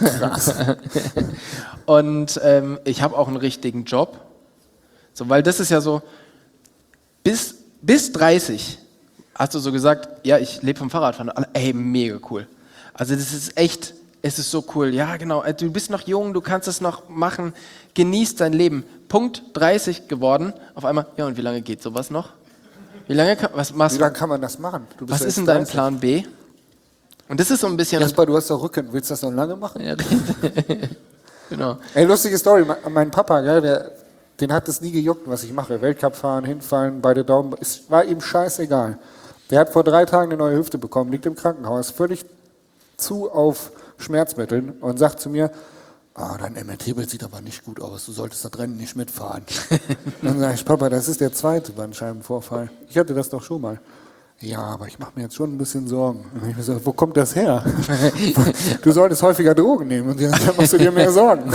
und ich habe auch einen richtigen Job. So, weil das ist ja so, bis 30 hast du so gesagt, ja, ich lebe vom Fahrradfahren. Ey, mega cool. Also das ist echt, es ist so cool. Ja, genau, du bist noch jung, du kannst es noch machen, genieß dein Leben. Punkt 30 geworden, auf einmal, ja, und wie lange geht sowas noch? Wie lange kann man das machen? Du bist was ja ist denn jetzt dein 30. Plan B? Und das ist so ein bisschen... Jasper, du hast doch Rücken. Willst du das noch lange machen? Ja, genau. Ey, lustige Story. Mein Papa, gell, den hat es nie gejuckt, was ich mache. Weltcup fahren, hinfallen, beide Daumen. Es war ihm scheißegal. Der hat vor 3 Tagen eine neue Hüfte bekommen, liegt im Krankenhaus, völlig zu auf Schmerzmitteln und sagt zu mir, dein MRT-Bild sieht aber nicht gut aus, du solltest das Rennen nicht mitfahren. Dann sage ich, Papa, das ist der 2. Bandscheibenvorfall. Ich hatte das doch schon mal. Ja, aber ich mache mir jetzt schon ein bisschen Sorgen. Und ich so, wo kommt das her? Du solltest häufiger Drogen nehmen und dann machst du dir mehr Sorgen.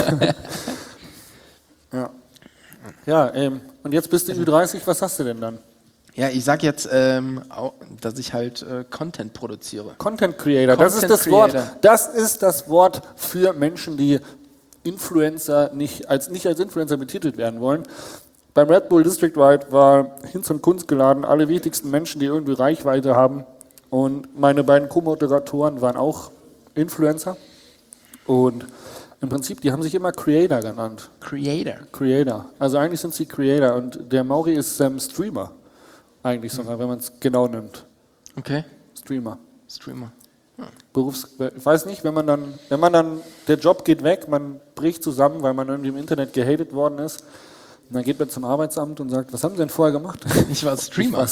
Ja, und jetzt bist du Ü30, was hast du denn dann? Ja, ich sag jetzt, dass ich halt Content produziere. Content Creator, das ist das Wort. Das ist das Wort für Menschen, die Influencer nicht als Influencer betitelt werden wollen. Beim Red Bull District Ride war Hinz und Kunst geladen, alle wichtigsten Menschen, die irgendwie Reichweite haben. Und meine beiden Co-Moderatoren waren auch Influencer. Und im Prinzip, die haben sich immer Creator genannt. Creator. Also eigentlich sind sie Creator. Und der Mauri ist Streamer. Eigentlich sogar, wenn man es genau nimmt. Okay. Streamer. Hm. Ich weiß nicht, wenn man dann, der Job geht weg, man bricht zusammen, weil man irgendwie im Internet gehatet worden ist. Und dann geht man zum Arbeitsamt und sagt, was haben Sie denn vorher gemacht? Ich war Streamer.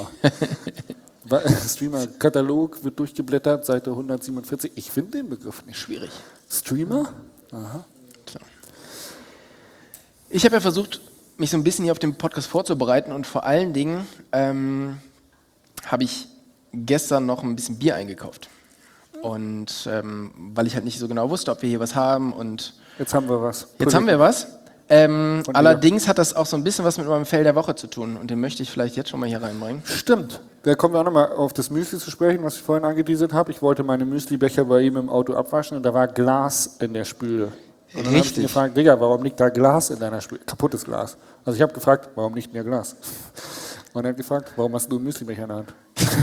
Streamer-Katalog wird durchgeblättert, Seite 147. Ich finde den Begriff nicht. Schwierig. Streamer? Aha. Klar. Ich habe ja versucht, mich so ein bisschen hier auf den Podcast vorzubereiten und vor allen Dingen habe ich gestern noch ein bisschen Bier eingekauft. Und weil ich halt nicht so genau wusste, ob wir hier was haben und... Jetzt haben wir was. Allerdings hat das auch so ein bisschen was mit meinem Fail der Woche zu tun und den möchte ich vielleicht jetzt schon mal hier reinbringen. Stimmt. Da kommen wir auch nochmal auf das Müsli zu sprechen, was ich vorhin angeteasert habe. Ich wollte meine Müslibecher bei ihm im Auto abwaschen und da war Glas in der Spüle. Und dann habe ich ihn gefragt, Digga, warum liegt da Glas in deiner Spüle? Kaputtes Glas. Also ich habe gefragt, warum liegt denn Glas? Und er hat gefragt, warum hast du einen Müslibecher in der Hand?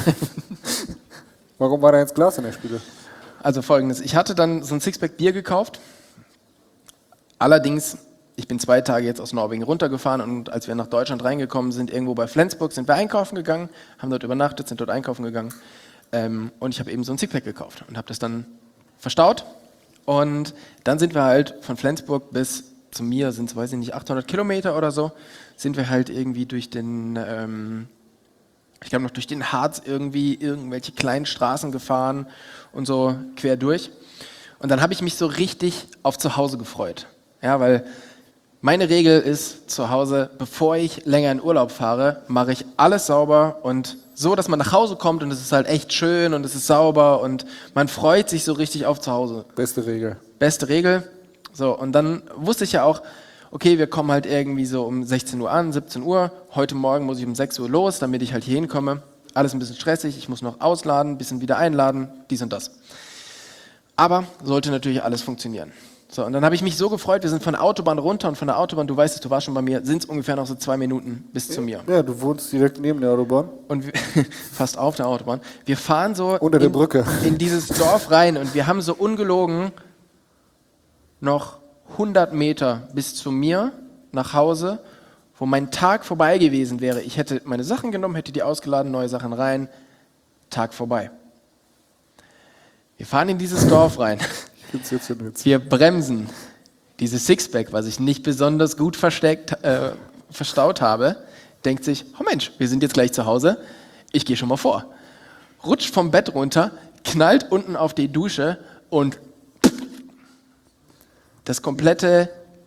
Warum war da jetzt Glas in der Spüle? Also Folgendes, ich hatte dann so ein Sixpack Bier gekauft. Allerdings, ich bin 2 Tage jetzt aus Norwegen runtergefahren und als wir nach Deutschland reingekommen sind, irgendwo bei Flensburg, sind wir einkaufen gegangen, haben dort übernachtet, sind dort einkaufen gegangen und ich habe eben so ein Sixpack gekauft und habe das dann verstaut und dann sind wir halt von Flensburg bis zu mir, sind es, weiß ich nicht, 800 Kilometer oder so, sind wir halt irgendwie durch den, ich glaube noch durch den Harz irgendwie irgendwelche kleinen Straßen gefahren und so quer durch und dann habe ich mich so richtig auf zu Hause gefreut, ja, weil meine Regel ist zu Hause, bevor ich länger in Urlaub fahre, mache ich alles sauber und so, dass man nach Hause kommt und es ist halt echt schön und es ist sauber und man freut sich so richtig auf zu Hause. Beste Regel. Beste Regel. So, und dann wusste ich ja auch, okay, wir kommen halt irgendwie so um 16 Uhr an, 17 Uhr. Heute Morgen muss ich um 6 Uhr los, damit ich halt hier hinkomme. Alles ein bisschen stressig, ich muss noch ausladen, ein bisschen wieder einladen, dies und das. Aber sollte natürlich alles funktionieren. So, und dann habe ich mich so gefreut, wir sind von der Autobahn runter und von der Autobahn, du weißt es, du warst schon bei mir, sind es ungefähr noch so 2 Minuten bis zu mir. Ja, du wohnst direkt neben der Autobahn. Und fast auf der Autobahn. Wir fahren so unter der Brücke in dieses Dorf rein und wir haben so ungelogen noch 100 Meter bis zu mir nach Hause, wo mein Tag vorbei gewesen wäre. Ich hätte meine Sachen genommen, hätte die ausgeladen, neue Sachen rein, Tag vorbei. Wir fahren in dieses Dorf rein. Wir bremsen. Dieses Sixpack, was ich nicht besonders gut verstaut habe, denkt sich, oh Mensch, wir sind jetzt gleich zu Hause, ich gehe schon mal vor. Rutscht vom Bett runter, knallt unten auf die Dusche und das komplette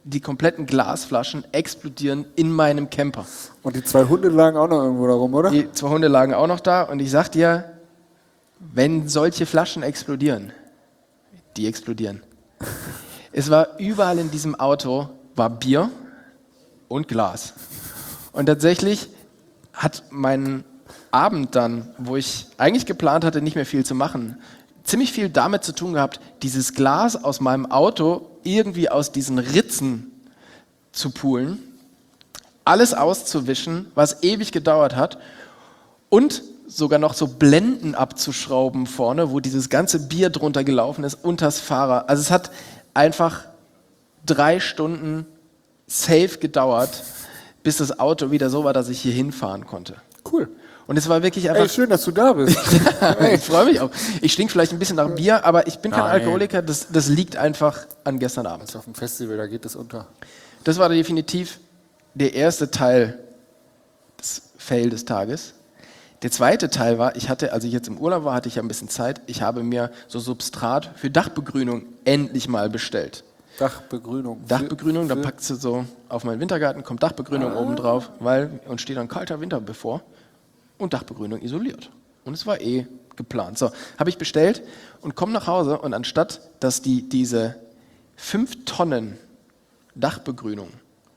die kompletten Glasflaschen explodieren in meinem Camper. Und die 2 Hunde lagen auch noch irgendwo da rum, oder? Die 2 Hunde lagen auch noch da und ich sag dir, wenn solche Flaschen explodieren, die explodieren. Es war überall in diesem Auto, war Bier und Glas. Und tatsächlich hat mein Abend dann, wo ich eigentlich geplant hatte, nicht mehr viel zu machen, ziemlich viel damit zu tun gehabt, dieses Glas aus meinem Auto irgendwie aus diesen Ritzen zu poolen, alles auszuwischen, was ewig gedauert hat und sogar noch so Blenden abzuschrauben vorne, wo dieses ganze Bier drunter gelaufen ist, unters Fahrer. Also es hat einfach 3 Stunden safe gedauert, bis das Auto wieder so war, dass ich hier hinfahren konnte. Cool. Und es war wirklich einfach... Ey, schön, dass du da bist. Ich freue mich auch. Ich stink vielleicht ein bisschen nach Bier, aber ich bin kein Nein. Alkoholiker. Das liegt einfach an gestern Abend. Auf dem Festival, da geht das unter. Das war definitiv der erste Teil des Fail des Tages. Der zweite Teil war, als ich jetzt im Urlaub war, hatte ich ja ein bisschen Zeit. Ich habe mir so Substrat für Dachbegrünung endlich mal bestellt. Dachbegrünung. Dachbegrünung, dann packst du so auf meinen Wintergarten, kommt Dachbegrünung oben drauf, weil uns steht ein kalter Winter bevor. Und Dachbegrünung isoliert. Und es war geplant. So, habe ich bestellt und komme nach Hause und anstatt, dass die diese 5 Tonnen Dachbegrünung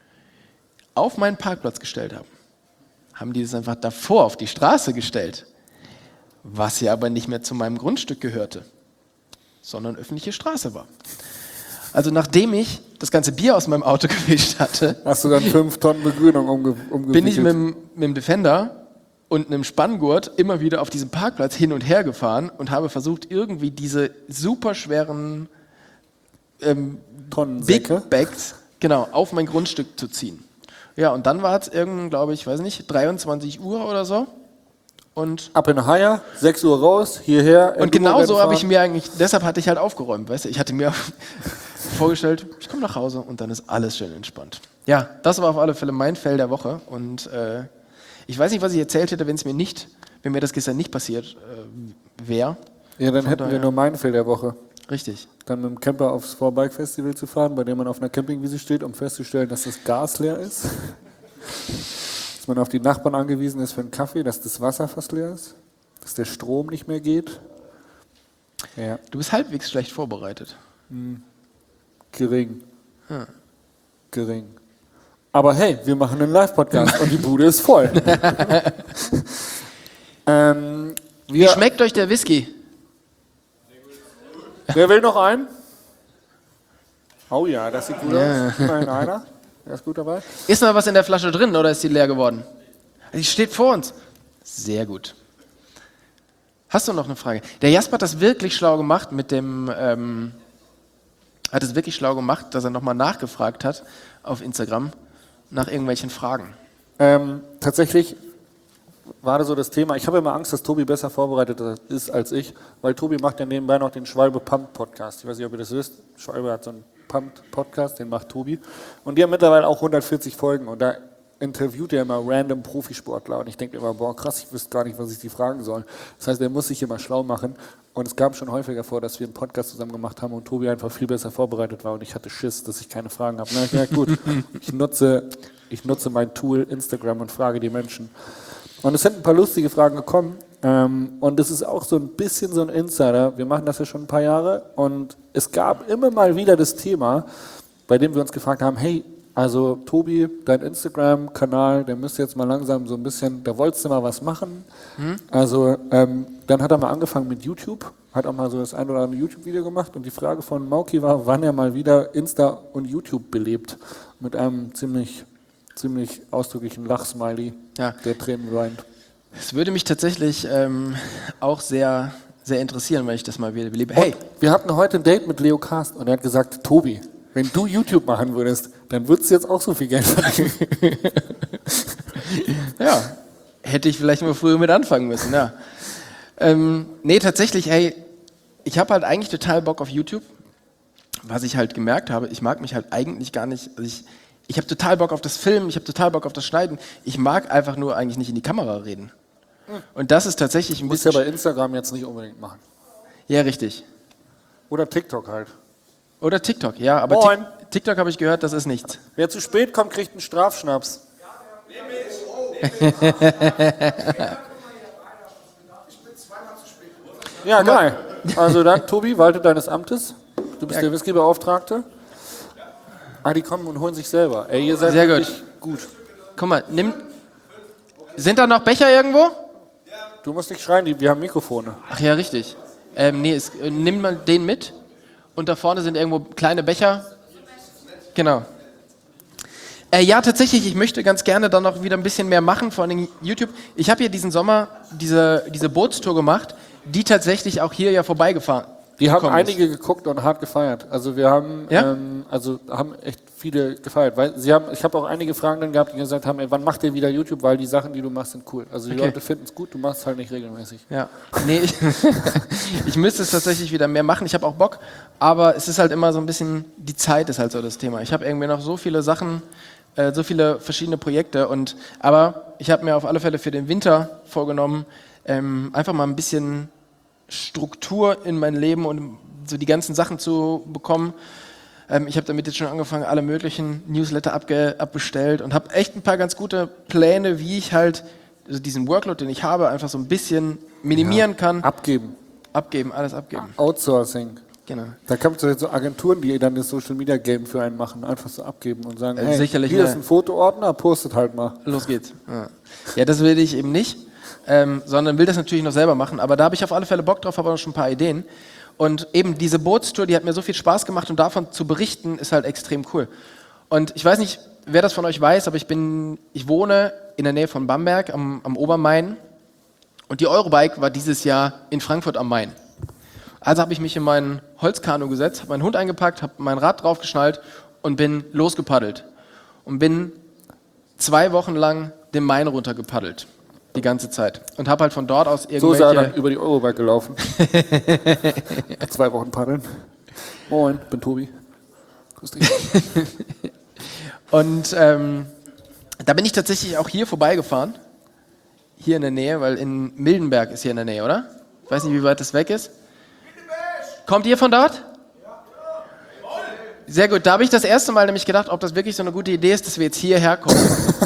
auf meinen Parkplatz gestellt haben die das einfach davor auf die Straße gestellt, was ja aber nicht mehr zu meinem Grundstück gehörte, sondern öffentliche Straße war. Also nachdem ich das ganze Bier aus meinem Auto gewischt hatte, hast du dann 5 Tonnen Begrünung umgewickelt? bin ich mit dem Defender und einem Spanngurt immer wieder auf diesem Parkplatz hin und her gefahren und habe versucht, irgendwie diese super schweren Tonnensäcke Big Bags auf mein Grundstück zu ziehen. Ja, und dann war es glaube ich, weiß nicht, 23 Uhr oder so. Und ab in Haier, 6 Uhr raus, hierher. Und genau so habe ich mir deshalb hatte ich halt aufgeräumt, weißt du. Ich hatte mir vorgestellt, ich komme nach Hause und dann ist alles schön entspannt. Ja, das war auf alle Fälle mein Fail der Woche und ich weiß nicht, was ich erzählt hätte, wenn mir das gestern nicht passiert wäre. Ja, dann hätten wir nur meinen Fail der Woche. Richtig. Dann mit dem Camper aufs Bike Festival zu fahren, bei dem man auf einer Campingwiese steht, um festzustellen, dass das Gas leer ist. Dass man auf die Nachbarn angewiesen ist für einen Kaffee, dass das Wasser fast leer ist. Dass der Strom nicht mehr geht. Ja. Du bist halbwegs schlecht vorbereitet. Gering. Gering. Aber hey, wir machen einen Live-Podcast und die Bude ist voll. Wie schmeckt euch der Whisky? Wer will noch einen? Oh ja, das sieht gut aus. Immerhin einer. Der ist gut dabei. Ist noch was in der Flasche drin oder ist die leer geworden? Die steht vor uns. Sehr gut. Hast du noch eine Frage? Der Jasper hat das wirklich schlau gemacht mit dem... hat es wirklich schlau gemacht, dass er nochmal nachgefragt hat auf Instagram nach irgendwelchen Fragen. Tatsächlich war das so das Thema. Ich habe immer Angst, dass Tobi besser vorbereitet ist als ich, weil Tobi macht ja nebenbei noch den Schwalbe Pump Podcast. Ich weiß nicht, ob ihr das wisst. Schwalbe hat so einen Pump Podcast, den macht Tobi. Und die haben mittlerweile auch 140 Folgen und da interviewt er immer random Profisportler und ich denke immer, boah krass, ich wüsste gar nicht, was ich die fragen soll. Das heißt, er muss sich immer schlau machen und es kam schon häufiger vor, dass wir einen Podcast zusammen gemacht haben und Tobi einfach viel besser vorbereitet war und ich hatte Schiss, dass ich keine Fragen habe. Na ja, gut, ich nutze mein Tool Instagram und frage die Menschen. Und es sind ein paar lustige Fragen gekommen und es ist auch so ein bisschen so ein Insider. Wir machen das ja schon ein paar Jahre und es gab immer mal wieder das Thema, bei dem wir uns gefragt haben, hey, also Tobi, dein Instagram-Kanal, der müsste jetzt mal langsam so ein bisschen, da wolltest du mal was machen. Also dann hat er mal angefangen mit YouTube, hat auch mal so das ein oder andere YouTube-Video gemacht und die Frage von Mauki war, wann er mal wieder Insta und YouTube belebt. Mit einem ziemlich ausdrücklichen Lachsmiley, der Tränen weint. Es würde mich tatsächlich auch sehr, sehr interessieren, wenn ich das mal wieder belebe. Hey, wir hatten heute ein Date mit Leo Cast und er hat gesagt, Tobi, wenn du YouTube machen würdest, dann würdest du jetzt auch so viel Geld verdienen. Ja, hätte ich vielleicht mal früher mit anfangen müssen, ja. Nee, tatsächlich, hey, ich habe halt eigentlich total Bock auf YouTube. Was ich halt gemerkt habe, ich mag mich halt eigentlich gar nicht, also ich habe total Bock auf das Filmen, ich habe total Bock auf das Schneiden. Ich mag einfach nur eigentlich nicht in die Kamera reden. Und das ist tatsächlich ein bisschen... Muss ja bei Instagram jetzt nicht unbedingt machen. Ja, richtig. Oder TikTok halt. Oder TikTok, ja, aber TikTok habe ich gehört, das ist nichts. Wer zu spät kommt, kriegt einen Strafschnaps. Ja, geil. Also dann, Tobi, walte deines Amtes. Du bist der Whisky-Beauftragte. Ah, die kommen und holen sich selber. Ey, ihr seid Sehr wirklich gut. Guck mal, sind da noch Becher irgendwo? Du musst nicht schreien, wir haben Mikrofone. Ach ja, richtig. Nimm mal den mit. Und da vorne sind irgendwo kleine Becher. Genau. Ja, tatsächlich, ich möchte ganz gerne dann noch wieder ein bisschen mehr machen, vor allem YouTube. Ich habe hier diesen Sommer diese Bootstour gemacht, die tatsächlich auch hier ja vorbeigefahren. Die haben einige geguckt und hart gefeiert. Also wir haben, Ja? haben echt viele gefeiert. Weil ich habe auch einige Fragen dann gehabt, die gesagt haben, ey, wann macht ihr wieder YouTube? Weil die Sachen, die du machst, sind cool. Also die Leute finden es gut, du machst es halt nicht regelmäßig. Ja, nee, ich müsste es tatsächlich wieder mehr machen. Ich habe auch Bock, aber es ist halt immer so ein bisschen, die Zeit ist halt so das Thema. Ich habe irgendwie noch so viele Sachen, so viele verschiedene Projekte aber ich habe mir auf alle Fälle für den Winter vorgenommen, einfach mal ein bisschen Struktur in mein Leben und so die ganzen Sachen zu bekommen. Ich habe damit jetzt schon angefangen, alle möglichen Newsletter abbestellt und habe echt ein paar ganz gute Pläne, wie ich halt diesen Workload, den ich habe, einfach so ein bisschen minimieren kann. Abgeben. Alles abgeben. Outsourcing. Genau. Da kommt so Agenturen, die dann das Social Media Game für einen machen, einfach so abgeben und sagen, hey, sicherlich hier ist ein Fotoordner, postet halt mal. Los geht's. Ja, das will ich eben nicht, sondern will das natürlich noch selber machen. Aber da habe ich auf alle Fälle Bock drauf, habe auch schon ein paar Ideen. Und eben diese Bootstour, die hat mir so viel Spaß gemacht und davon zu berichten, ist halt extrem cool. Und ich weiß nicht, wer das von euch weiß, aber ich wohne in der Nähe von Bamberg am Obermain und die Eurobike war dieses Jahr in Frankfurt am Main. Also habe ich mich in meinen Holzkanu gesetzt, habe meinen Hund eingepackt, habe mein Rad draufgeschnallt und bin losgepaddelt. Und bin 2 Wochen lang den Main runtergepaddelt. Die ganze Zeit. Und habe halt von dort aus irgendwelche... So ist er dann über die Eurobike gelaufen. 2 Wochen paddeln. Moin, bin Tobi. Grüß dich. Und da bin ich tatsächlich auch hier vorbeigefahren. Hier in der Nähe, weil in Mildenberg ist hier in der Nähe, oder? Ich weiß nicht, wie weit das weg ist. Kommt ihr von dort? Sehr gut. Da habe ich das erste Mal nämlich gedacht, ob das wirklich so eine gute Idee ist, dass wir jetzt hierher kommen.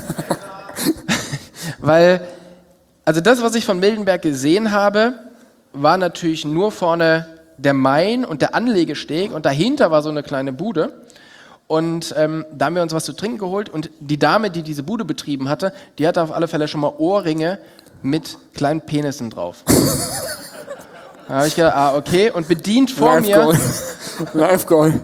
Weil, also das, was ich von Mildenberg gesehen habe, war natürlich nur vorne der Main und der Anlegesteg und dahinter war so eine kleine Bude. Und da haben wir uns was zu trinken geholt und die Dame, die diese Bude betrieben hatte, die hatte auf alle Fälle schon mal Ohrringe mit kleinen Penissen drauf. Da habe ich gedacht, okay, und bedient vor mir... Live Goal.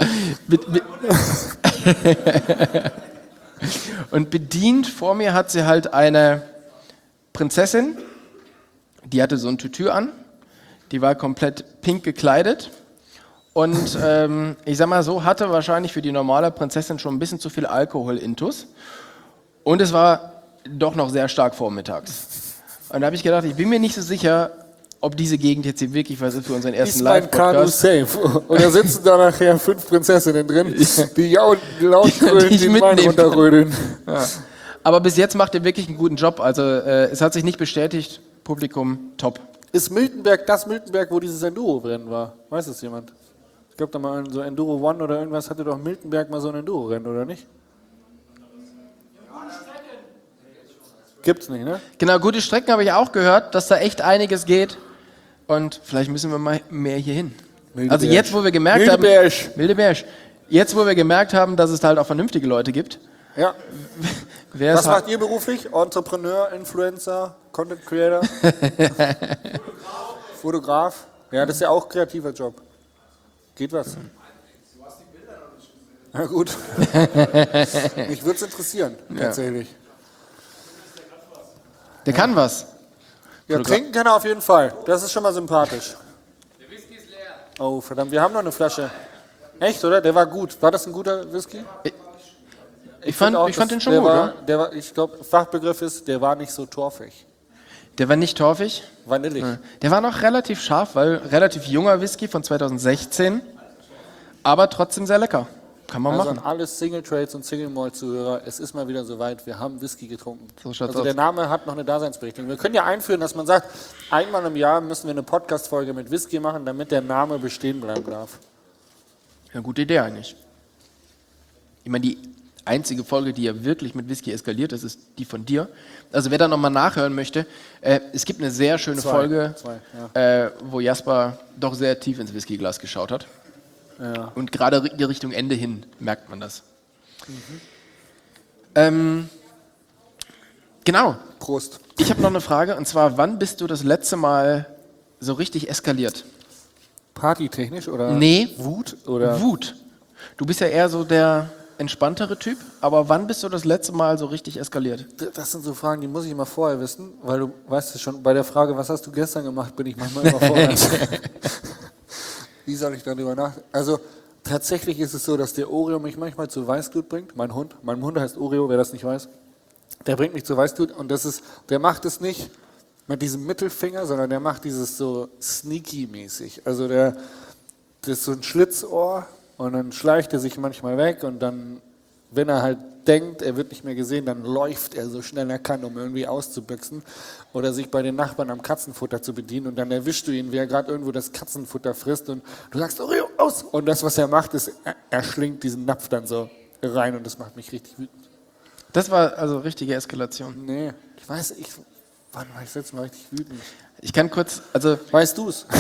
Und bedient vor mir hat sie halt eine Prinzessin, die hatte so ein Tütü an, die war komplett pink gekleidet und ich sag mal so, hatte wahrscheinlich für die normale Prinzessin schon ein bisschen zu viel Alkohol-Intus und es war doch noch sehr stark vormittags. Und da habe ich gedacht, ich bin mir nicht so sicher, ob diese Gegend jetzt hier wirklich was ist für unseren ersten Live-Podcast. Ist mein Kanu safe? Und da sitzen da nachher 5 Prinzessinnen drin, die laut grölen, die Wein runterrödeln. Ja. Aber bis jetzt macht ihr wirklich einen guten Job. Also es hat sich nicht bestätigt. Publikum top. Ist Miltenberg das Miltenberg, wo dieses Enduro-Rennen war? Weiß es jemand? Ich glaube, da mal so Enduro One oder irgendwas hatte doch Miltenberg mal so ein Enduro-Rennen, oder nicht? Gibt's nicht, ne? Genau, gute Strecken habe ich auch gehört, dass da echt einiges geht. Und vielleicht müssen wir mal mehr hier hin. Also jetzt, wo wir gemerkt haben... Mildeberg. Jetzt, wo wir gemerkt haben, dass es halt auch vernünftige Leute gibt. Ja. Was macht ihr beruflich? Entrepreneur, Influencer, Content Creator? Fotograf? Ja, das ist ja auch ein kreativer Job. Geht was? Du hast die Bilder noch nicht gesehen. Na gut. Mich würde es interessieren, tatsächlich. Der kann was. Ja, trinken kann er auf jeden Fall. Das ist schon mal sympathisch. Der Whisky ist leer. Oh, verdammt, wir haben noch eine Flasche. Echt, oder? Der war gut. War das ein guter Whisky? Ich fand den schon gut, ich glaube, Fachbegriff ist, der war nicht so torfig. Der war nicht torfig? Vanillig. Der war noch relativ scharf, weil relativ junger Whisky von 2016, aber trotzdem sehr lecker. Kann man machen. An alle Single Trades und Single Malt Zuhörer, es ist mal wieder soweit, wir haben Whisky getrunken. So schaut's also aus. Der Name hat noch eine Daseinsberechtigung. Wir können ja einführen, dass man sagt, einmal im Jahr müssen wir eine Podcast-Folge mit Whisky machen, damit der Name bestehen bleiben darf. Ja, gute Idee eigentlich. Ich meine, die einzige Folge, die ja wirklich mit Whisky eskaliert ist, ist die von dir. Also wer da nochmal nachhören möchte, es gibt eine sehr schöne Folge, wo Jasper doch sehr tief ins Whiskyglas geschaut hat. Ja. Und gerade die Richtung Ende hin merkt man das. Genau. Prost. Ich habe noch eine Frage, und zwar, wann bist du das letzte Mal so richtig eskaliert? Partytechnisch oder Nee. Wut? Oder? Wut. Du bist ja eher so der entspanntere Typ, aber wann bist du das letzte Mal so richtig eskaliert? Das sind so Fragen, die muss ich immer vorher wissen, weil du weißt es schon, bei der Frage, was hast du gestern gemacht, bin ich manchmal immer vorher. Wie soll ich darüber nachdenken? Also tatsächlich ist es so, dass der Oreo mich manchmal zu Weißglut bringt. Mein Hund heißt Oreo, wer das nicht weiß. Der bringt mich zu Weißglut und der macht es nicht mit diesem Mittelfinger, sondern der macht dieses so sneaky-mäßig. Also das ist so ein Schlitzohr und dann schleicht er sich manchmal weg und dann, wenn er halt denkt, er wird nicht mehr gesehen, dann läuft er so schnell er kann, um irgendwie auszubüchsen oder sich bei den Nachbarn am Katzenfutter zu bedienen und dann erwischst du ihn, wie er gerade irgendwo das Katzenfutter frisst und du sagst, Oreo, aus! Und das, was er macht, ist, er schlingt diesen Napf dann so rein und das macht mich richtig wütend. Das war also richtige Eskalation. Nee, wann war ich jetzt mal richtig wütend? Ich kann kurz, also Weißt du es?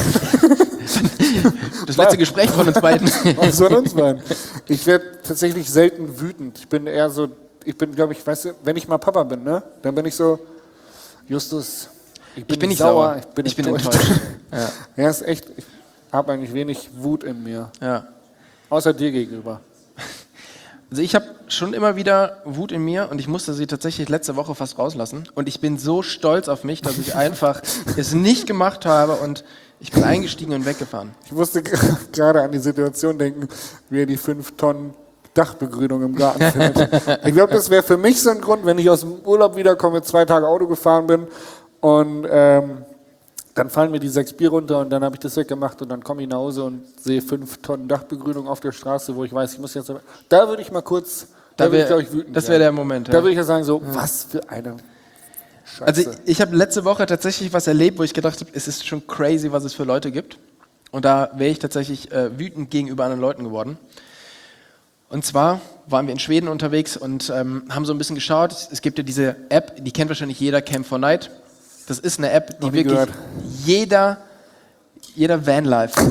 das letzte Gespräch von uns beiden. Was soll uns sein? Ich werde tatsächlich selten wütend. Ich bin eher so, glaube ich, weißt du, wenn ich mal Papa bin, ne, dann bin ich so, Justus, ich bin nicht sauer, ich bin enttäuscht. Ja, ist echt, ich habe eigentlich wenig Wut in mir. Ja. Außer dir gegenüber. Also ich habe schon immer wieder Wut in mir und ich musste sie tatsächlich letzte Woche fast rauslassen. Und ich bin so stolz auf mich, dass ich einfach es nicht gemacht habe und ich bin eingestiegen und weggefahren. Ich musste gerade an die Situation denken, wie er die 5 Tonnen Dachbegrünung im Garten findet. Ich glaube, das wäre für mich so ein Grund, wenn ich aus dem Urlaub wiederkomme, 2 Tage Auto gefahren bin und dann fallen mir die 6 Bier runter und dann habe ich das weggemacht und dann komme ich nach Hause und sehe 5 Tonnen Dachbegrünung auf der Straße, wo ich weiß, ich muss jetzt... Da würde ich mal kurz... Da würde ich, glaube ich, wütend Das wäre der Moment, ja. Da würde ich ja sagen, so, was für eine Scheiße. Also ich habe letzte Woche tatsächlich was erlebt, wo ich gedacht habe, es ist schon crazy, was es für Leute gibt. Und da wäre ich tatsächlich wütend gegenüber anderen Leuten geworden. Und zwar waren wir in Schweden unterwegs und haben so ein bisschen geschaut. Es gibt ja diese App, die kennt wahrscheinlich jeder, Camp4Night. Das ist eine App, die wirklich jeder Vanlife,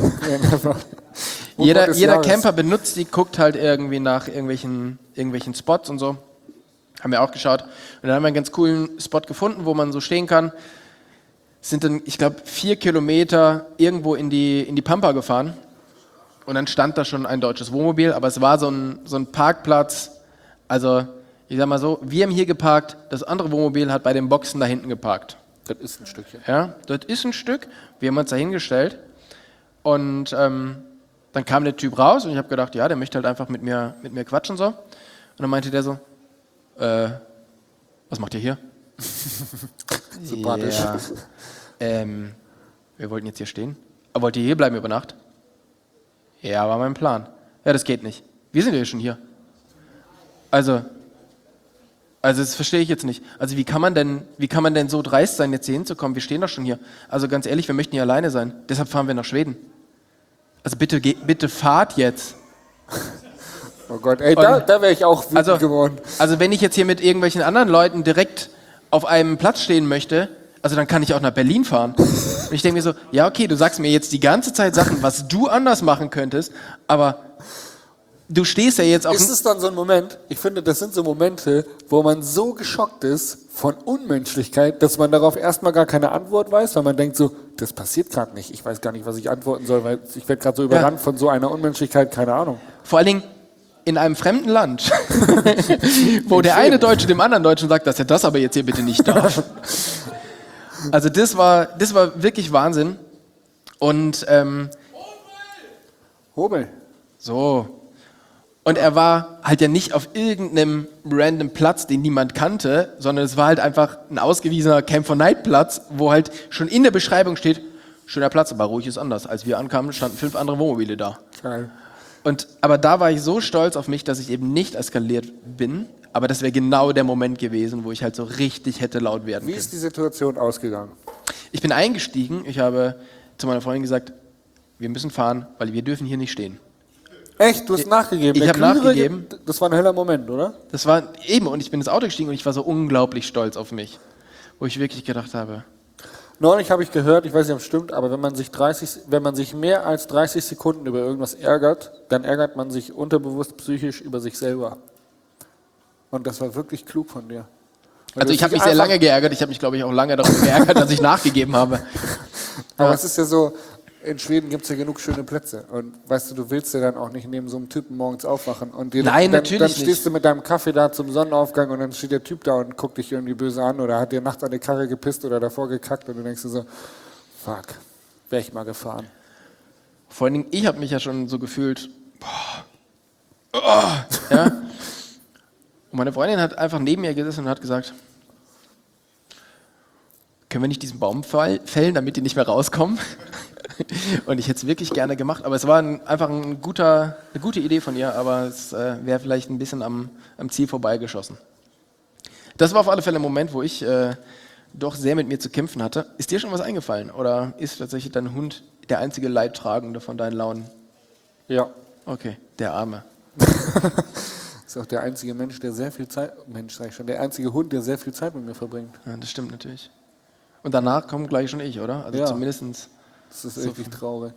jeder Camper benutzt die, guckt halt irgendwie nach irgendwelchen Spots und so. Haben wir auch geschaut. Und dann haben wir einen ganz coolen Spot gefunden, wo man so stehen kann. Sind dann, ich glaube, 4 Kilometer irgendwo in die Pampa gefahren. Und dann stand da schon ein deutsches Wohnmobil, aber es war so ein Parkplatz. Also, ich sag mal so, wir haben hier geparkt, das andere Wohnmobil hat bei den Boxen da hinten geparkt. Das ist ein Stückchen. Ja, das ist ein Stück. Wir haben uns da hingestellt und dann kam der Typ raus und ich habe gedacht, ja, der möchte halt einfach mit mir quatschen so. Und dann meinte der so, was macht ihr hier? Sympathisch. Ja, wir wollten jetzt hier stehen. Aber wollt ihr hier bleiben über Nacht? Ja, war mein Plan. Ja, das geht nicht. Wir sind ja schon hier. Also das verstehe ich jetzt nicht. Also wie kann man denn so dreist sein, jetzt hier hinzukommen? Wir stehen doch schon hier. Also ganz ehrlich, wir möchten hier alleine sein. Deshalb fahren wir nach Schweden. Also bitte fahrt jetzt. Oh Gott, ey, da wäre ich auch wütend geworden. Also wenn ich jetzt hier mit irgendwelchen anderen Leuten direkt auf einem Platz stehen möchte, also dann kann ich auch nach Berlin fahren. Und ich denke mir so, ja okay, du sagst mir jetzt die ganze Zeit Sachen, was du anders machen könntest, aber du stehst ja jetzt auch... Ist es dann so ein Moment, ich finde, das sind so Momente, wo man so geschockt ist von Unmenschlichkeit, dass man darauf erstmal gar keine Antwort weiß, weil man denkt so, das passiert gerade nicht, ich weiß gar nicht, was ich antworten soll, weil ich werde gerade so überrannt von so einer Unmenschlichkeit, keine Ahnung. Vor allen Dingen in einem fremden Land, wo der eine Deutsche dem anderen Deutschen sagt, dass er das aber jetzt hier bitte nicht darf. Also das war wirklich Wahnsinn. Und Hobel. So. Und er war halt ja nicht auf irgendeinem random Platz, den niemand kannte, sondern es war halt einfach ein ausgewiesener Camp4Night-Platz, wo halt schon in der Beschreibung steht, schöner Platz, aber ruhig ist anders. Als wir ankamen, standen 5 andere Wohnmobile da. Geil. Aber da war ich so stolz auf mich, dass ich eben nicht eskaliert bin, aber das wäre genau der Moment gewesen, wo ich halt so richtig hätte laut werden können. Wie ist die Situation ausgegangen? Ich bin eingestiegen, ich habe zu meiner Freundin gesagt, wir müssen fahren, weil wir dürfen hier nicht stehen. Echt? Du hast nachgegeben? Ich habe nachgegeben. Das war ein heller Moment, oder? Das war eben, und ich bin ins Auto gestiegen und ich war so unglaublich stolz auf mich. Wo ich wirklich gedacht habe. Neulich habe ich gehört, ich weiß nicht, ob es stimmt, aber wenn man sich mehr als 30 Sekunden über irgendwas ärgert, dann ärgert man sich unterbewusst psychisch über sich selber. Und das war wirklich klug von dir. Also ich habe mich sehr lange geärgert. Ich habe mich, glaube ich, auch lange darüber geärgert, dass ich nachgegeben habe. Aber es ist ja so, in Schweden gibt es ja genug schöne Plätze. Und weißt du willst ja dann auch nicht neben so einem Typen morgens aufwachen. Und Nein, natürlich dann nicht. stehst du mit deinem Kaffee da zum Sonnenaufgang und dann steht der Typ da und guckt dich irgendwie böse an oder hat dir nachts an die Karre gepisst oder davor gekackt und du denkst dir so, fuck, wäre ich mal gefahren. Vor allen Dingen, ich habe mich ja schon so gefühlt, ja. Und meine Freundin hat einfach neben mir gesessen und hat gesagt, können wir nicht diesen Baum fällen, damit die nicht mehr rauskommen? Und ich hätte es wirklich gerne gemacht, aber es war einfach eine gute Idee von ihr, aber es wäre vielleicht ein bisschen am Ziel vorbeigeschossen. Das war auf alle Fälle ein Moment, wo ich doch sehr mit mir zu kämpfen hatte. Ist dir schon was eingefallen oder ist tatsächlich dein Hund der einzige Leidtragende von deinen Launen? Ja. Okay, der Arme. Ist auch der einzige Mensch, der sehr viel Zeit, der einzige Hund, der sehr viel Zeit mit mir verbringt. Ja, das stimmt natürlich. Und danach kommt gleich schon ich, oder? Also ja. Zumindestens. Das ist wirklich traurig.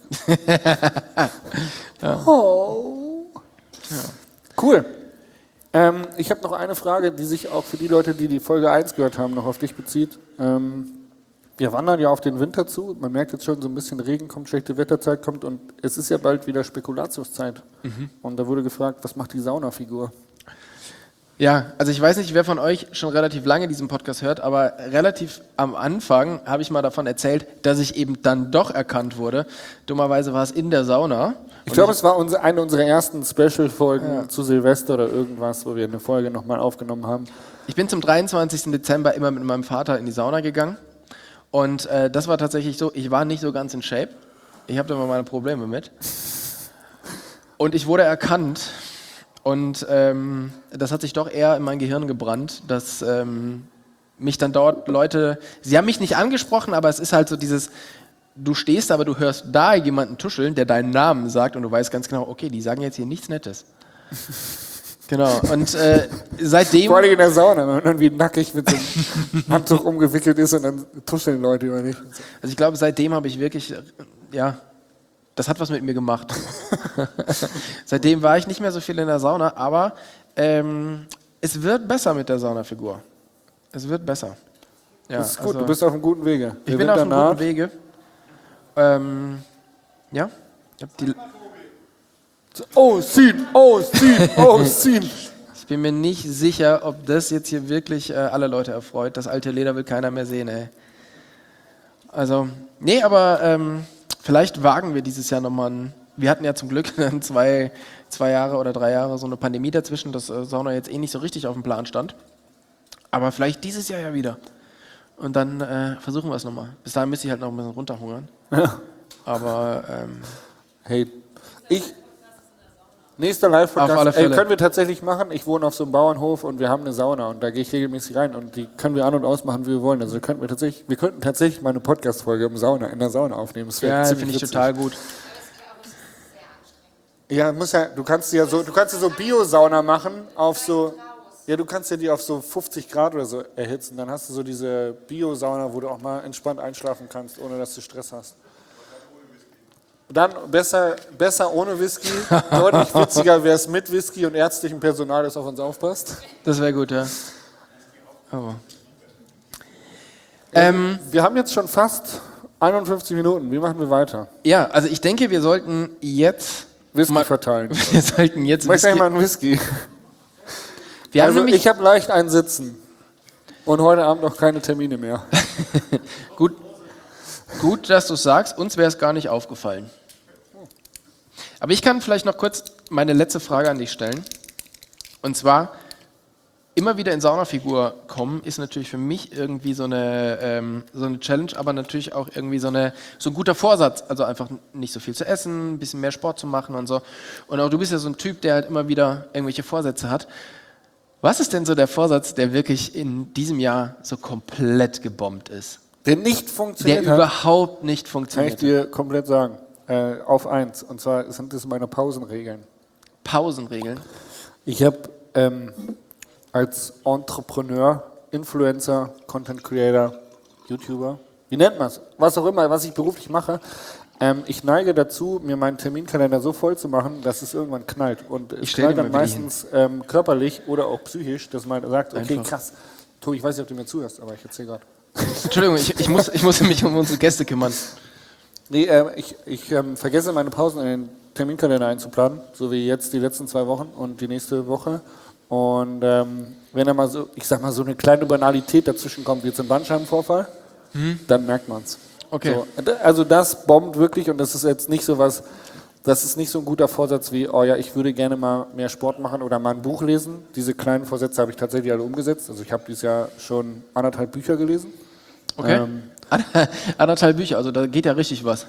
Ja. Oh. Ja. Cool. Ich habe noch eine Frage, die sich auch für die Leute, die Folge 1 gehört haben, noch auf dich bezieht. Wir wandern ja auf den Winter zu. Man merkt jetzt schon, so ein bisschen Regen kommt, schlechte Wetterzeit kommt und es ist ja bald wieder Spekulatiuszeit. Und da wurde gefragt, was macht die Saunafigur? Ja, also ich weiß nicht, wer von euch schon relativ lange diesen Podcast hört, aber relativ am Anfang habe ich mal davon erzählt, dass ich eben dann doch erkannt wurde. Dummerweise war es in der Sauna. Ich glaube, es war eine unserer ersten Special-Folgen zu Silvester oder irgendwas, wo wir eine Folge nochmal aufgenommen haben. Ich bin zum 23. Dezember immer mit meinem Vater in die Sauna gegangen und das war tatsächlich so, ich war nicht so ganz in Shape. Ich habe da immer meine Probleme mit. Und ich wurde erkannt. Und das hat sich doch eher in mein Gehirn gebrannt, dass mich dann dort Leute, sie haben mich nicht angesprochen, aber es ist halt so dieses, du stehst, aber du hörst da jemanden tuscheln, der deinen Namen sagt und du weißt ganz genau, okay, die sagen jetzt hier nichts Nettes. Genau, und seitdem... Vor allem in der Sauna, wenn man irgendwie nackig mit so einem Handtuch umgewickelt ist und dann tuscheln Leute über dich. Also ich glaube, seitdem habe ich wirklich, das hat was mit mir gemacht. Seitdem war ich nicht mehr so viel in der Sauna, aber es wird besser mit der Saunafigur. Es wird besser. Ja, das ist gut, du bist auf einem guten Wege. Ich bin auf einem guten Wege. ziehen! Ich bin mir nicht sicher, ob das jetzt hier wirklich alle Leute erfreut. Das alte Leder will keiner mehr sehen, ey. Also, nee, aber vielleicht wagen wir dieses Jahr nochmal wir hatten ja zum Glück 2 Jahre oder 3 Jahre so eine Pandemie dazwischen, dass Sauna jetzt nicht so richtig auf dem Plan stand. Aber vielleicht dieses Jahr ja wieder. Und dann versuchen wir es nochmal. Bis dahin müsste ich halt noch ein bisschen runterhungern. Ja. Aber hey, nächster Live-Podcast, können wir tatsächlich machen. Ich wohne auf so einem Bauernhof und wir haben eine Sauna und da gehe ich regelmäßig rein und die können wir an- und ausmachen, wie wir wollen. Also wir könnten tatsächlich mal eine Podcast-Folge in der Sauna aufnehmen. Das ja, finde ich total gut. Ja, du kannst dir so Bio-Sauna machen auf so, ja, du kannst dir die auf so 50 Grad oder so erhitzen. Dann hast du so diese Bio-Sauna, wo du auch mal entspannt einschlafen kannst, ohne dass du Stress hast. Dann besser ohne Whisky. Deutlich witziger wäre es mit Whisky und ärztlichem Personal, das auf uns aufpasst. Das wäre gut, ja. Oh. Wir haben jetzt schon fast 51 Minuten. Wie machen wir weiter? Ja, also ich denke, wir sollten jetzt Whisky verteilen. Wir sollten jetzt Möchte ich mal einen Whisky? Ich habe leicht einen Sitzen. Und heute Abend noch keine Termine mehr. Gut, dass du es sagst. Uns wäre es gar nicht aufgefallen. Aber ich kann vielleicht noch kurz meine letzte Frage an dich stellen. Und zwar, immer wieder in Saunafigur kommen, ist natürlich für mich irgendwie so eine Challenge, aber natürlich auch irgendwie so ein guter Vorsatz. Also einfach nicht so viel zu essen, ein bisschen mehr Sport zu machen und so. Und auch du bist ja so ein Typ, der halt immer wieder irgendwelche Vorsätze hat. Was ist denn so der Vorsatz, der wirklich in diesem Jahr so komplett gebombt ist? Der nicht funktioniert Der überhaupt nicht Kann funktioniert. ich dir komplett sagen. Auf 1. Und zwar sind das meine Pausenregeln. Pausenregeln? Ich habe als Entrepreneur, Influencer, Content Creator, YouTuber, wie nennt man es? Was auch immer, was ich beruflich mache, ich neige dazu, mir meinen Terminkalender so voll zu machen, dass es irgendwann knallt. Und es knallt dann meistens körperlich oder auch psychisch, dass man sagt, okay, Einfach. krass. Tobi, ich weiß nicht, ob du mir zuhörst, aber ich erzähle gerade. Entschuldigung, ich muss mich um unsere Gäste kümmern. Nee, ich vergesse meine Pausen in den Terminkalender einzuplanen, so wie jetzt die letzten 2 Wochen und die nächste Woche. Und wenn da mal so, ich sag mal, so eine kleine Banalität dazwischen kommt, wie jetzt ein Bandscheibenvorfall, dann merkt man es. Okay. So, also das bombt wirklich und das ist jetzt nicht so was, das ist nicht so ein guter Vorsatz wie, oh ja, ich würde gerne mal mehr Sport machen oder mal ein Buch lesen. Diese kleinen Vorsätze habe ich tatsächlich alle umgesetzt. Also ich habe dieses Jahr schon 1,5 Bücher gelesen. Okay. 1,5 Bücher, also da geht ja richtig was.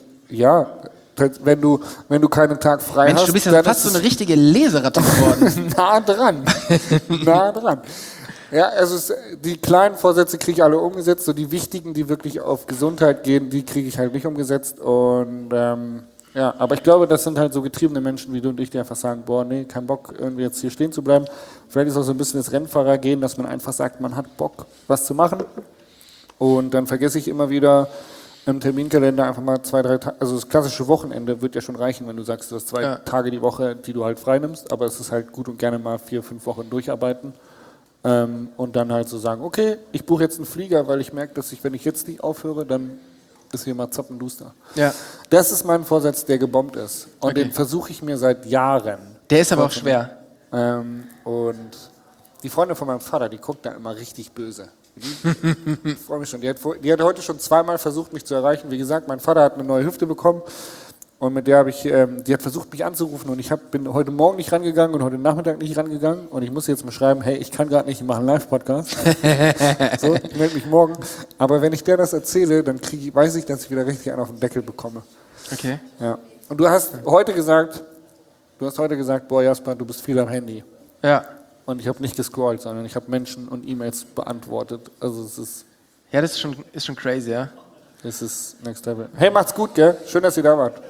Wenn du keinen Tag frei Mensch, hast, du bist ja dann fast ist so eine richtige Leseratte geworden. nah dran. Nah dran. Ja, also die kleinen Vorsätze kriege ich alle umgesetzt, so die wichtigen, die wirklich auf Gesundheit gehen, die kriege ich halt nicht umgesetzt. Und ja, aber ich glaube, das sind halt so getriebene Menschen wie du und ich, die einfach sagen, boah, nee, kein Bock, irgendwie jetzt hier stehen zu bleiben. Vielleicht ist auch so ein bisschen das Rennfahrergehen, dass man einfach sagt, man hat Bock, was zu machen. Und dann vergesse ich immer wieder im Terminkalender einfach mal 2, 3 Tage, also das klassische Wochenende wird ja schon reichen, wenn du sagst, du hast 2 Tage die Woche, die du halt frei nimmst, aber es ist halt gut und gerne mal 4, 5 Wochen durcharbeiten. Und dann halt so sagen, okay, ich buche jetzt einen Flieger, weil ich merke, dass wenn ich jetzt nicht aufhöre, dann ist hier mal zappenduster. Ja. Das ist mein Vorsatz, der gebombt ist. Und Okay. den versuche ich mir seit Jahren. Der ist aber auch schwer. Und die Freundin von meinem Vater, die guckt da immer richtig böse. Ich freue mich schon. Die hat heute schon 2-mal versucht, mich zu erreichen. Wie gesagt, mein Vater hat eine neue Hüfte bekommen. Und mit der habe ich, die hat versucht, mich anzurufen und ich bin heute Morgen nicht rangegangen und heute Nachmittag nicht rangegangen und ich muss jetzt mal schreiben, hey, ich kann gerade nicht, ich mache einen Live-Podcast. So, ich melde mich morgen. Aber wenn ich der das erzähle, dann weiß ich, dass ich wieder richtig einen auf den Deckel bekomme. Okay. Ja. Und du hast heute gesagt, boah Jasper, du bist viel am Handy. Ja. Und ich habe nicht gescrollt, sondern ich habe Menschen und E-Mails beantwortet. Also Ja, das ist schon crazy, ja. es ist next level. Hey, macht's gut, gell? Schön, dass ihr da wart.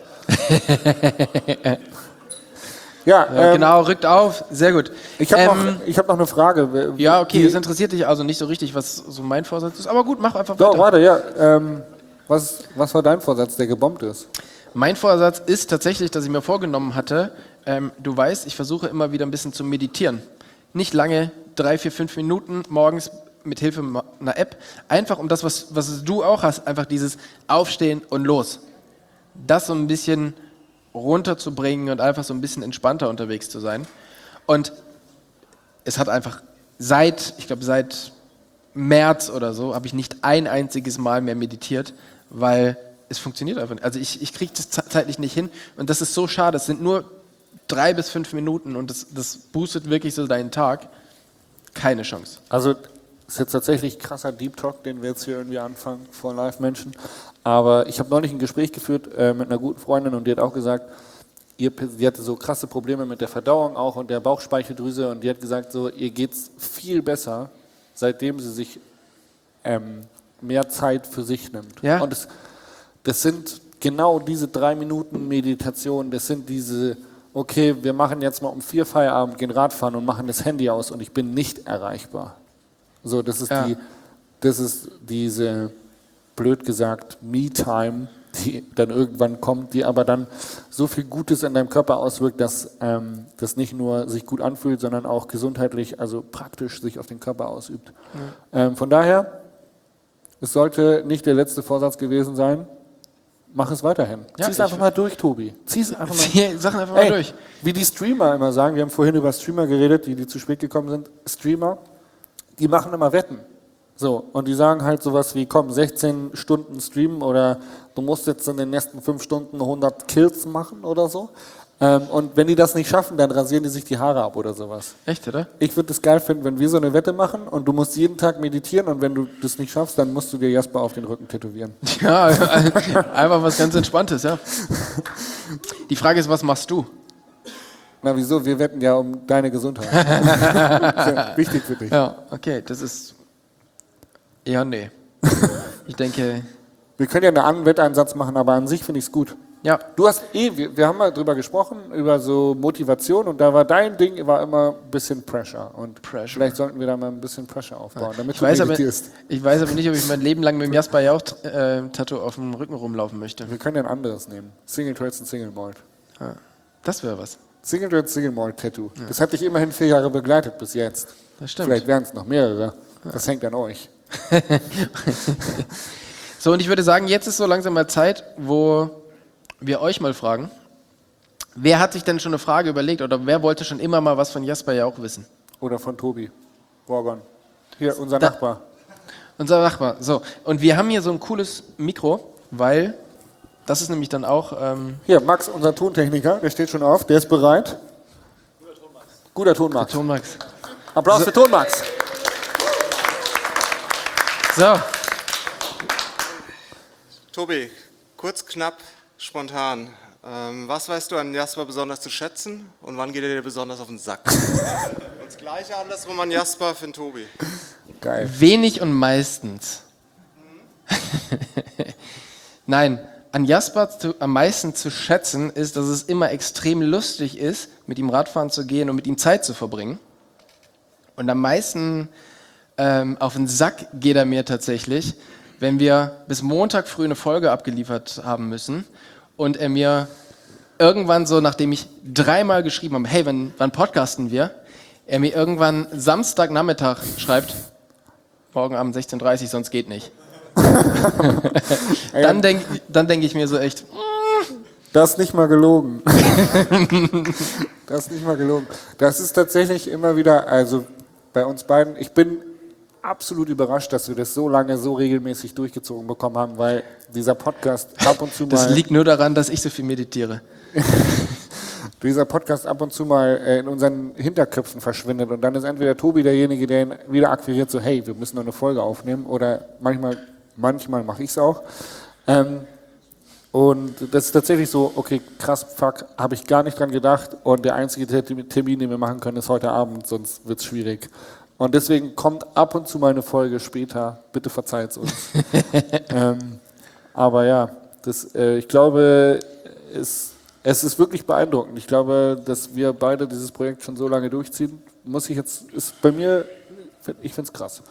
Ja, Genau, rückt auf. Sehr gut. Ich hab noch eine Frage. Ja, okay, das interessiert dich also nicht so richtig, was so mein Vorsatz ist. Aber gut, mach einfach weiter. Doch, warte, ja. Was war dein Vorsatz, der gebombt ist? Mein Vorsatz ist tatsächlich, dass ich mir vorgenommen hatte, du weißt, ich versuche immer wieder ein bisschen zu meditieren. Nicht lange, 3, 4, 5 Minuten morgens mit Hilfe einer App. Einfach um das, was du auch hast, einfach dieses Aufstehen und los. Das so ein bisschen runterzubringen und einfach so ein bisschen entspannter unterwegs zu sein. Und es hat einfach seit März oder so, habe ich nicht ein einziges Mal mehr meditiert, weil es funktioniert einfach nicht. Also ich kriege das zeitlich nicht hin und das ist so schade. Es sind nur 3 bis 5 Minuten und das boostet wirklich so deinen Tag. Keine Chance. Also, ist jetzt tatsächlich krasser Deep Talk, den wir jetzt hier irgendwie anfangen vor Live-Menschen. Aber ich habe neulich ein Gespräch geführt mit einer guten Freundin und die hat auch gesagt, sie hatte so krasse Probleme mit der Verdauung auch und der Bauchspeicheldrüse und die hat gesagt, so, ihr geht's viel besser, seitdem sie sich mehr Zeit für sich nimmt. Ja. Und das sind genau diese 3 Minuten Meditation, das sind diese, okay, wir machen jetzt mal um 4 Feierabend, gehen Radfahren und machen das Handy aus und ich bin nicht erreichbar. So, das ist diese, blöd gesagt, Me-Time, die dann irgendwann kommt, die aber dann so viel Gutes in deinem Körper auswirkt, dass das nicht nur sich gut anfühlt, sondern auch gesundheitlich, also praktisch sich auf den Körper ausübt. Ja. Von daher, es sollte nicht der letzte Vorsatz gewesen sein. Mach es weiterhin. Ja, Zieh es einfach mal durch, Tobi. Zieh es einfach mal Zieh Sachen einfach mal durch. Wie die Streamer immer sagen, wir haben vorhin über Streamer geredet, die zu spät gekommen sind. Streamer, die machen immer Wetten. So, und die sagen halt sowas wie, komm, 16 Stunden streamen oder du musst jetzt in den nächsten 5 Stunden 100 Kills machen oder so. Und wenn die das nicht schaffen, dann rasieren die sich die Haare ab oder sowas. Echt, oder? Ich würde es geil finden, wenn wir so eine Wette machen und du musst jeden Tag meditieren und wenn du das nicht schaffst, dann musst du dir Jasper auf den Rücken tätowieren. Ja, einfach was ganz Entspanntes, ja. Die Frage ist, was machst du? Na wieso? Wir wetten ja um deine Gesundheit. Das ist ja wichtig für dich. Ja, okay, das ist... Ja, nee. Ich denke... Wir können ja einen anderen Wetteinsatz machen, aber an sich finde ich es gut. Ja. Du hast wir haben mal drüber gesprochen, über so Motivation und da war dein Ding war immer ein bisschen Pressure. Und vielleicht sollten wir da mal ein bisschen Pressure aufbauen, damit Ich weiß aber nicht, ob ich mein Leben lang mit dem Jasper Jauch-Tattoo auf dem Rücken rumlaufen möchte. Wir können ja ein anderes nehmen. Single Threads und Single Malt. Ja. Das wäre was. Single Threads, Single Malt Tattoo. Ja. Das hat dich immerhin 4 Jahre begleitet bis jetzt. Das stimmt. Vielleicht wären es noch mehrere. Das hängt an euch. So, und ich würde sagen, jetzt ist so langsam mal Zeit, wo wir euch mal fragen. Wer hat sich denn schon eine Frage überlegt oder wer wollte schon immer mal was von Jasper Jauch wissen? Oder von Tobi Borgon. Hier, unser Nachbar. Unser Nachbar. So, und wir haben hier so ein cooles Mikro, weil das ist nämlich dann auch... hier, Max, unser Tontechniker, der steht schon auf, der ist bereit. Guter Ton, Max. Ton, Max. Applaus für Ton, Max. So. Tobi, kurz, knapp, spontan. Was weißt du an Jasper besonders zu schätzen und wann geht er dir besonders auf den Sack? Und das Gleiche andersrum an Jasper für den Tobi. Geil. Wenig und meistens. Nein, an Jasper am meisten zu schätzen ist, dass es immer extrem lustig ist, mit ihm Radfahren zu gehen und mit ihm Zeit zu verbringen. Und am meisten auf den Sack geht er mir tatsächlich, wenn wir bis Montag früh eine Folge abgeliefert haben müssen und er mir irgendwann so, nachdem ich 3-mal geschrieben habe, hey, wann podcasten wir, er mir irgendwann Samstagnachmittag schreibt, morgen Abend 16:30 Uhr, sonst geht nicht. Dann denk ich mir so echt, das ist nicht mal gelogen. Das ist nicht mal gelogen. Das ist tatsächlich immer wieder, also bei uns beiden, ich bin absolut überrascht, dass wir das so lange, so regelmäßig durchgezogen bekommen haben, weil dieser Podcast ab und zu mal... Das liegt nur daran, dass ich so viel meditiere. Dieser Podcast ab und zu mal in unseren Hinterköpfen verschwindet und dann ist entweder Tobi derjenige, der ihn wieder akquiriert, so hey, wir müssen noch eine Folge aufnehmen oder manchmal mache ich es auch. Und das ist tatsächlich so, okay, krass, fuck, habe ich gar nicht dran gedacht und der einzige Termin, den wir machen können, ist heute Abend, sonst wird es schwierig. Und deswegen kommt ab und zu mal eine Folge später. Bitte verzeiht uns. Aber ja, ich glaube, es ist wirklich beeindruckend. Ich glaube, dass wir beide dieses Projekt schon so lange durchziehen. Ist bei mir, ich finde es krass.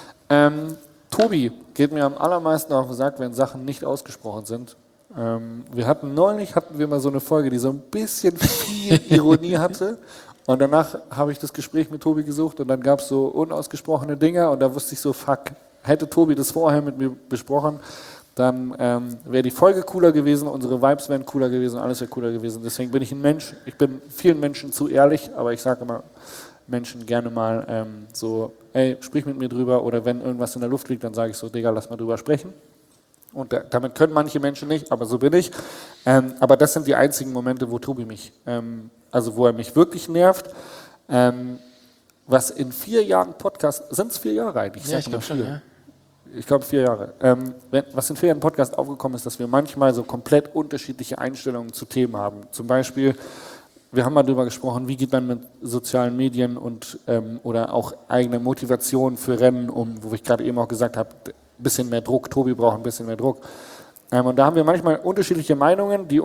Tobi geht mir am allermeisten auf den Sack, wenn Sachen nicht ausgesprochen sind. Neulich hatten wir mal so eine Folge, die so ein bisschen viel Ironie hatte. Und danach habe ich das Gespräch mit Tobi gesucht und dann gab es so unausgesprochene Dinge und da wusste ich so, fuck, hätte Tobi das vorher mit mir besprochen, dann wäre die Folge cooler gewesen, unsere Vibes wären cooler gewesen, alles wäre cooler gewesen. Deswegen bin ich ein Mensch, ich bin vielen Menschen zu ehrlich, aber ich sage immer Menschen gerne mal so, ey, sprich mit mir drüber oder wenn irgendwas in der Luft liegt, dann sage ich so, Digga, lass mal drüber sprechen. Und damit können manche Menschen nicht, aber so bin ich. Aber das sind die einzigen Momente, wo Tobi mich, wo er mich wirklich nervt. Was in 4 Jahren Podcast, sind es 4 Jahre eigentlich? Ja, ich glaube schon, ja. Ich glaube 4 Jahre. Was in 4 Jahren Podcast aufgekommen ist, dass wir manchmal so komplett unterschiedliche Einstellungen zu Themen haben. Zum Beispiel, wir haben mal darüber gesprochen, wie geht man mit sozialen Medien und oder auch eigene Motivation für Rennen um, wo ich gerade eben auch gesagt habe, ein bisschen mehr Druck, Tobi braucht ein bisschen mehr Druck. Und da haben wir manchmal unterschiedliche Meinungen, die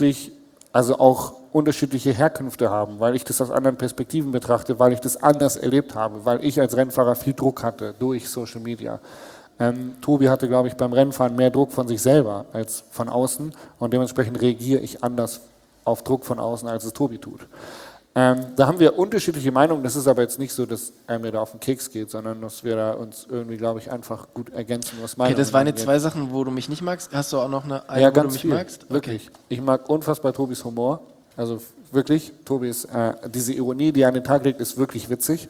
auch unterschiedliche Herkünfte haben, weil ich das aus anderen Perspektiven betrachte, weil ich das anders erlebt habe, weil ich als Rennfahrer viel Druck hatte durch Social Media. Tobi hatte, glaube ich, beim Rennfahren mehr Druck von sich selber als von außen und dementsprechend reagiere ich anders auf Druck von außen, als es Tobi tut. Da haben wir unterschiedliche Meinungen, das ist aber jetzt nicht so, dass er mir da auf den Keks geht, sondern dass wir da uns irgendwie, glaube ich, einfach gut ergänzen, was Meinungen Okay, das waren jetzt angeht. 2 Sachen, wo du mich nicht magst. Hast du auch noch eine, Ja, wo ganz du mich viel, magst? wirklich. Ich mag unfassbar Tobis Humor, also wirklich, diese Ironie, die er an den Tag legt, ist wirklich witzig.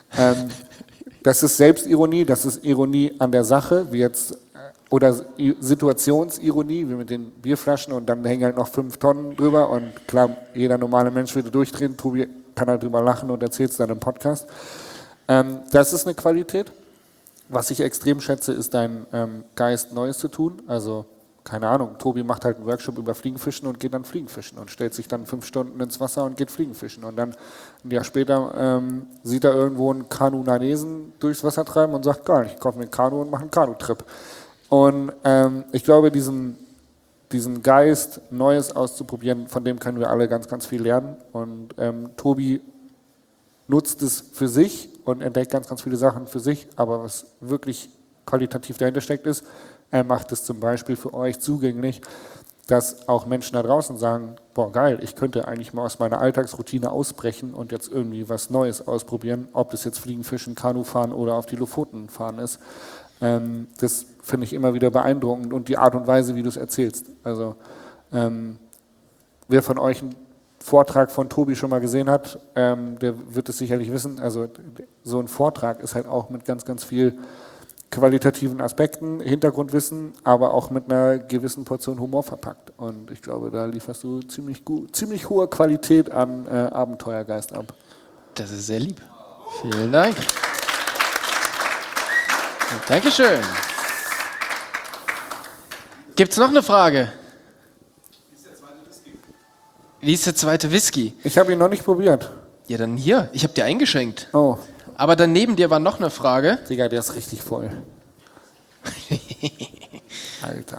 Das ist Selbstironie, das ist Ironie an der Sache, wie jetzt, oder Situationsironie, wie mit den Bierflaschen und dann hängen halt noch 5 Tonnen drüber und klar, jeder normale Mensch würde durchdrehen, Tobi kann halt drüber lachen und erzählt es dann im Podcast. Das ist eine Qualität. Was ich extrem schätze, ist dein Geist, Neues zu tun, also keine Ahnung, Tobi macht halt einen Workshop über Fliegenfischen und geht dann Fliegenfischen und stellt sich dann 5 Stunden ins Wasser und geht Fliegenfischen. Und dann ein Jahr später sieht er irgendwo einen Kanu-Nanesen durchs Wasser treiben und sagt, geil, ich kaufe mir ein Kanu und mache einen Kanutrip. Und ich glaube, diesen Geist, Neues auszuprobieren, von dem können wir alle ganz, ganz viel lernen. Und Tobi nutzt es für sich und entdeckt ganz, ganz viele Sachen für sich. Aber was wirklich qualitativ dahinter steckt, ist, er macht es zum Beispiel für euch zugänglich, dass auch Menschen da draußen sagen, boah geil, ich könnte eigentlich mal aus meiner Alltagsroutine ausbrechen und jetzt irgendwie was Neues ausprobieren, ob das jetzt Fliegen, Fischen, Kanu fahren oder auf die Lofoten fahren ist. Das finde ich immer wieder beeindruckend und die Art und Weise, wie du es erzählst. Also wer von euch einen Vortrag von Tobi schon mal gesehen hat, der wird es sicherlich wissen. Also so ein Vortrag ist halt auch mit ganz, ganz viel qualitativen Aspekten, Hintergrundwissen, aber auch mit einer gewissen Portion Humor verpackt. Und ich glaube, da lieferst du ziemlich hohe Qualität an Abenteuergeist ab. Das ist sehr lieb. Vielen Dank. Dankeschön. Gibt es noch eine Frage? Wie ist der zweite Whisky? Ich habe ihn noch nicht probiert. Ja, dann hier. Ich habe dir eingeschenkt. Oh, Aber dann neben dir war noch eine Frage. Digga, der ist richtig voll. Alter.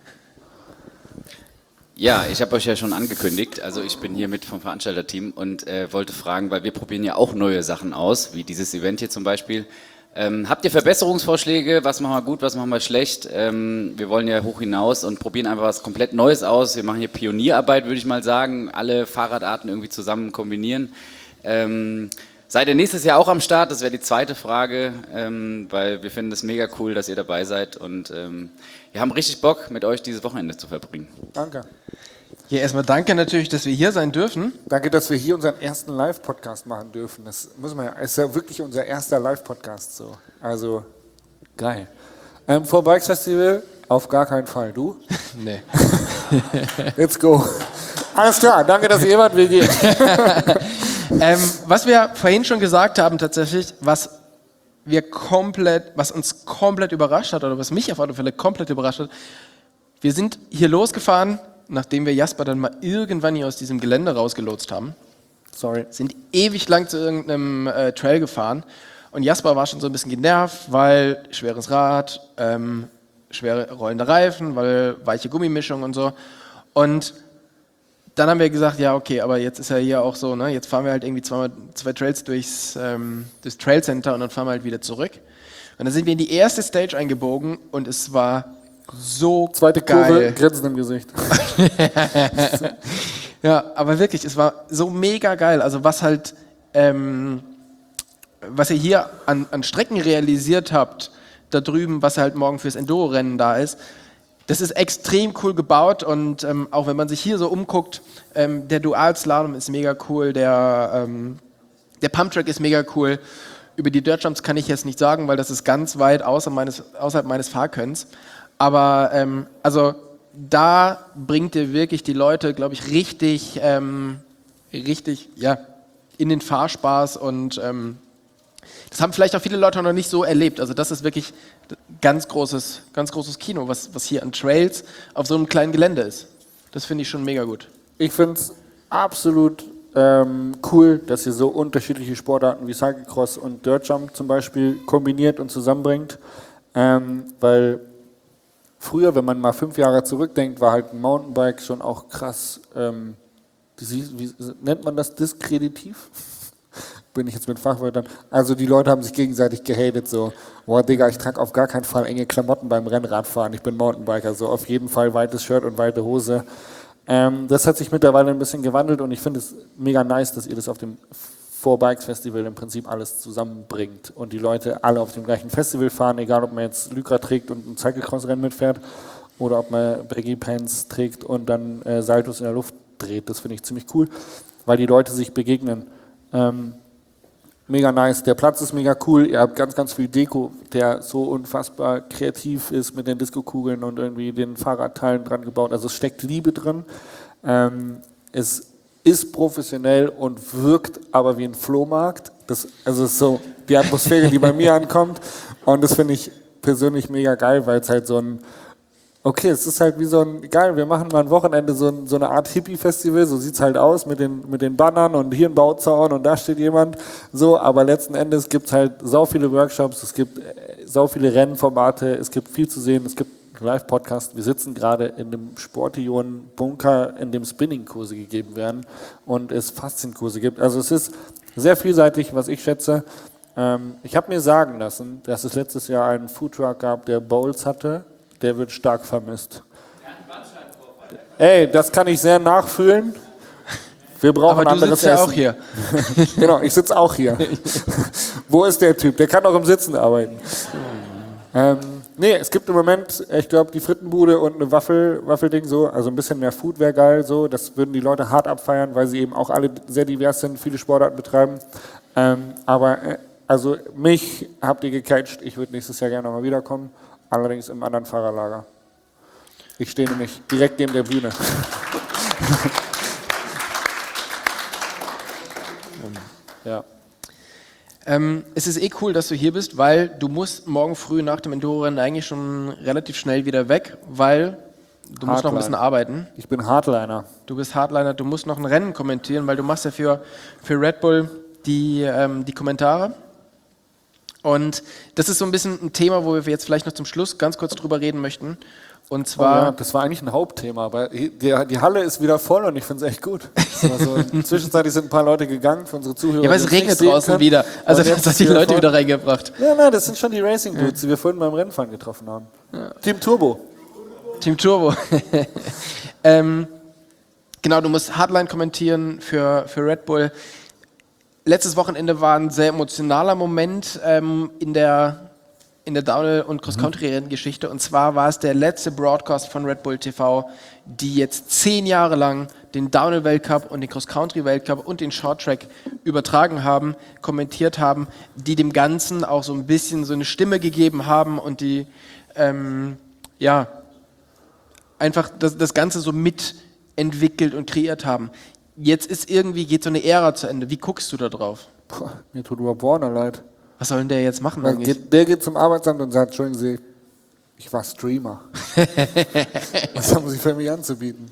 Ja, ich habe euch ja schon angekündigt, also ich bin hier mit vom Veranstalterteam und wollte fragen, weil wir probieren ja auch neue Sachen aus, wie dieses Event hier zum Beispiel. Habt ihr Verbesserungsvorschläge? Was machen wir gut, was machen wir schlecht? Wir wollen ja hoch hinaus und probieren einfach was komplett Neues aus. Wir machen hier Pionierarbeit, würde ich mal sagen, alle Fahrradarten irgendwie zusammen kombinieren. Seid ihr nächstes Jahr auch am Start? Das wäre die zweite Frage, weil wir finden es mega cool, dass ihr dabei seid und wir haben richtig Bock, mit euch dieses Wochenende zu verbringen. Danke. Ja, erstmal danke natürlich, dass wir hier sein dürfen. Danke, dass wir hier unseren ersten Live-Podcast machen dürfen. Das muss man ja, ist ja wirklich unser erster Live-Podcast so. Also, geil. Vor Bikes Festival auf gar keinen Fall. Du? Nee. Let's go. Alles klar, danke, dass ihr wart, wir gehen. Was wir vorhin schon gesagt haben tatsächlich, was uns komplett überrascht hat, oder was mich auf alle Fälle komplett überrascht hat, wir sind hier losgefahren, nachdem wir Jasper dann mal irgendwann hier aus diesem Gelände rausgelotst haben. Sorry. Sind ewig lang zu irgendeinem Trail gefahren und Jasper war schon so ein bisschen genervt, weil schweres Rad, schwere rollende Reifen, weil weiche Gummimischung und so. Und dann haben wir gesagt, ja okay, aber jetzt ist ja hier auch so, ne, jetzt fahren wir halt irgendwie zwei Trails durchs Trail Center und dann fahren wir halt wieder zurück. Und dann sind wir in die erste Stage eingebogen und es war so Zweite geil. Kurve, Grinsen im Gesicht. Ja, aber wirklich, es war so mega geil. Also was halt, was ihr hier an Strecken realisiert habt, da drüben, was halt morgen fürs Enduro-Rennen da ist, das ist extrem cool gebaut und auch wenn man sich hier so umguckt, der Dual-Slalom ist mega cool, der Pumptrack ist mega cool. Über die Dirtjumps kann ich jetzt nicht sagen, weil das ist ganz weit außerhalb meines Fahrkönns. Aber also da bringt ihr wirklich die Leute, glaube ich, richtig ja, in den Fahrspaß und das haben vielleicht auch viele Leute noch nicht so erlebt. Also das ist wirklich ganz großes Kino, was hier an Trails auf so einem kleinen Gelände ist. Das finde ich schon mega gut. Ich finde es absolut cool, dass ihr so unterschiedliche Sportarten wie Cyclocross und Dirtjump zum Beispiel kombiniert und zusammenbringt, weil früher, wenn man mal 5 Jahre zurückdenkt, war halt ein Mountainbike schon auch krass, wie nennt man das, diskreditiv? Bin ich jetzt mit Fachwörtern. Also die Leute haben sich gegenseitig gehatet, so, boah Digga, ich trage auf gar keinen Fall enge Klamotten beim Rennradfahren, ich bin Mountainbiker, so auf jeden Fall weites Shirt und weite Hose. Das hat sich mittlerweile ein bisschen gewandelt und ich finde es mega nice, dass ihr das auf dem 4Bikes Festival im Prinzip alles zusammenbringt und die Leute alle auf dem gleichen Festival fahren, egal ob man jetzt Lycra trägt und ein Cyclocross-Rennen mitfährt oder ob man Baggy Pants trägt und dann Saltos in der Luft dreht. Das finde ich ziemlich cool, weil die Leute sich begegnen. Mega nice. Der Platz ist mega cool. Ihr habt ganz, ganz viel Deko, der so unfassbar kreativ ist mit den Disco-Kugeln und irgendwie den Fahrradteilen dran gebaut. Also es steckt Liebe drin. Es ist professionell und wirkt aber wie ein Flohmarkt. Also ist so die Atmosphäre, die bei mir ankommt. Und das finde ich persönlich mega geil, weil es halt so ein okay, es ist halt wie so ein, geil, wir machen mal ein Wochenende so eine Art Hippie-Festival, so sieht es halt aus mit den Bannern und hier ein Bauzaun und da steht jemand, so, aber letzten Endes gibt es halt sau viele Workshops, es gibt sau viele Rennformate, es gibt viel zu sehen, es gibt Live-Podcast. Wir sitzen gerade in dem Sportion-Bunker, in dem Spinning-Kurse gegeben werden und es Faszienkurse gibt. Also es ist sehr vielseitig, was ich schätze. Ich habe mir sagen lassen, dass es letztes Jahr einen Foodtruck gab, der Bowls hatte. Der wird stark vermisst. Ey, das kann ich sehr nachfühlen. Wir brauchen Aber du anderes sitzt ja Essen. auch hier. Genau, ich sitze auch hier. Wo ist der Typ? Der kann auch im Sitzen arbeiten. Nee, es gibt im Moment, ich glaube, die Frittenbude und eine Waffelding so, also ein bisschen mehr Food wäre geil so. Das würden die Leute hart abfeiern, weil sie eben auch alle sehr divers sind, viele Sportarten betreiben. Aber also mich habt ihr gecatcht, ich würde nächstes Jahr gerne nochmal wiederkommen, allerdings im anderen Fahrerlager. Ich stehe nämlich direkt neben der Bühne. Ja. Es ist cool, dass du hier bist, weil du musst morgen früh nach dem Enduro-Rennen eigentlich schon relativ schnell wieder weg, weil du musst noch ein bisschen arbeiten. Ich bin Hardliner. Du bist Hardliner, du musst noch ein Rennen kommentieren, weil du machst ja für Red Bull die Kommentare. Und das ist so ein bisschen ein Thema, wo wir jetzt vielleicht noch zum Schluss ganz kurz drüber reden möchten. Und zwar... Oh ja, das war eigentlich ein Hauptthema, aber die Halle ist wieder voll und ich finde es echt gut. Also, zwischenzeitlich sind ein paar Leute gegangen für unsere Zuhörer. Ja, weil es regnet draußen wieder. Also das hat die Leute wieder reingebracht. Ja, nein, das sind schon die Racing-Dudes, die wir vorhin beim Rennfahren getroffen haben. Ja. Team Turbo. Team Turbo. Genau, du musst Hardline kommentieren für Red Bull. Letztes Wochenende war ein sehr emotionaler Moment in der Downhill- und Cross-Country-Renngeschichte. Und zwar war es der letzte Broadcast von Red Bull TV, die jetzt 10 Jahre lang den Downhill-Weltcup und den Cross-Country-Weltcup und den Short-Track übertragen haben, kommentiert haben, die dem Ganzen auch so ein bisschen so eine Stimme gegeben haben und die einfach das Ganze so mitentwickelt und kreiert haben. Jetzt geht so eine Ära zu Ende. Wie guckst du da drauf? Mir tut überhaupt Warner leid. Was soll denn der jetzt machen eigentlich? Der geht zum Arbeitsamt und sagt, entschuldigen Sie, ich war Streamer. Was haben Sie für mich anzubieten?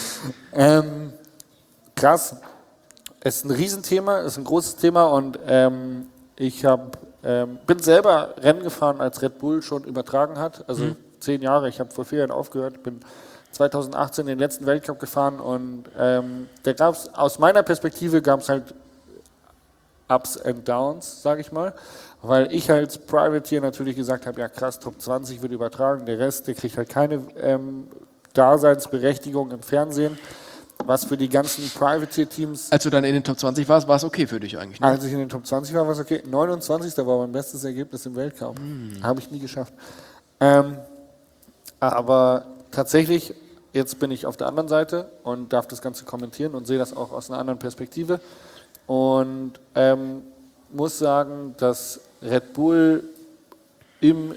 Krass. Es ist ein Riesenthema, es ist ein großes Thema und ich bin selber Rennen gefahren, als Red Bull schon übertragen hat. Also 10 Jahre, ich habe vor 4 Jahren aufgehört, bin 2018 den letzten Weltcup gefahren und da gab es, aus meiner Perspektive gab es halt Ups and Downs, sage ich mal, weil ich als Privateer natürlich gesagt habe, ja krass, Top 20 wird übertragen, der Rest, der kriegt halt keine Daseinsberechtigung im Fernsehen, was für die ganzen Privateer-Teams... Als du dann in den Top 20 warst, war es okay für dich eigentlich, ne? Als ich in den Top 20 war, war es okay. 29. war mein bestes Ergebnis im Weltcup. Habe ich nie geschafft. Aber tatsächlich, jetzt bin ich auf der anderen Seite und darf das Ganze kommentieren und sehe das auch aus einer anderen Perspektive. Und muss sagen, dass Red Bull im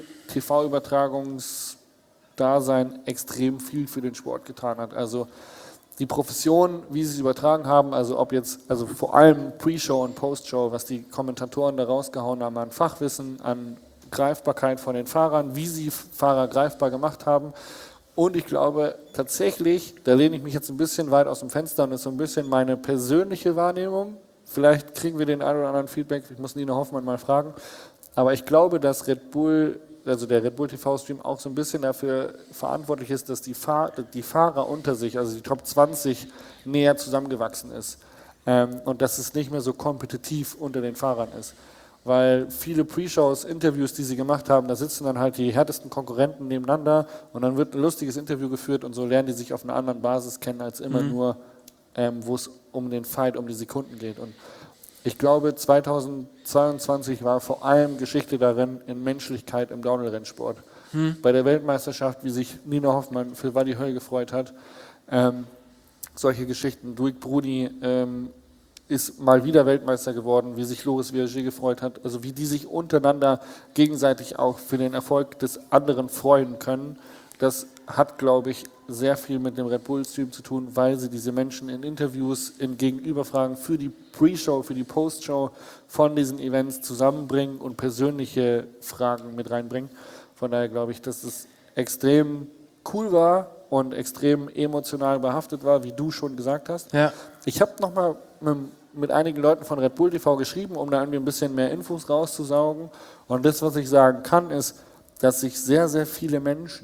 TV-Übertragungsdasein extrem viel für den Sport getan hat. Also die Profession, wie sie es übertragen haben, also vor allem Pre-Show und Post-Show, was die Kommentatoren da rausgehauen haben an Fachwissen, an Greifbarkeit von den Fahrern, wie sie Fahrer greifbar gemacht haben. Und ich glaube tatsächlich, da lehne ich mich jetzt ein bisschen weit aus dem Fenster und das ist so ein bisschen meine persönliche Wahrnehmung. Vielleicht kriegen wir den einen oder anderen Feedback, ich muss Nina Hoffmann mal fragen. Aber ich glaube, dass Red Bull, also der Red Bull TV-Stream auch so ein bisschen dafür verantwortlich ist, dass die Fahrer unter sich, also die Top 20, näher zusammengewachsen ist. Und dass es nicht mehr so kompetitiv unter den Fahrern ist. Weil viele Pre-Shows, Interviews, die sie gemacht haben, da sitzen dann halt die härtesten Konkurrenten nebeneinander und dann wird ein lustiges Interview geführt und so lernen die sich auf einer anderen Basis kennen, als immer nur, wo es um den Fight, um die Sekunden geht. Und ich glaube, 2022 war vor allem Geschichte darin in Menschlichkeit im Downhill-Rennsport. Bei der Weltmeisterschaft, wie sich Nina Hoffmann für Wadi Höll gefreut hat, solche Geschichten. Duik Bruni ist mal wieder Weltmeister geworden, wie sich Loris Viager gefreut hat, also wie die sich untereinander gegenseitig auch für den Erfolg des anderen freuen können. Das hat, glaube ich, sehr viel mit dem Red Bull-Stream zu tun, weil sie diese Menschen in Interviews, in Gegenüberfragen für die Pre-Show, für die Post-Show von diesen Events zusammenbringen und persönliche Fragen mit reinbringen. Von daher glaube ich, dass es extrem cool war und extrem emotional behaftet war, wie du schon gesagt hast. Ja. Ich habe nochmal mit einigen Leuten von Red Bull TV geschrieben, um da irgendwie ein bisschen mehr Infos rauszusaugen. Und das, was ich sagen kann, ist, dass sich sehr, sehr viele Menschen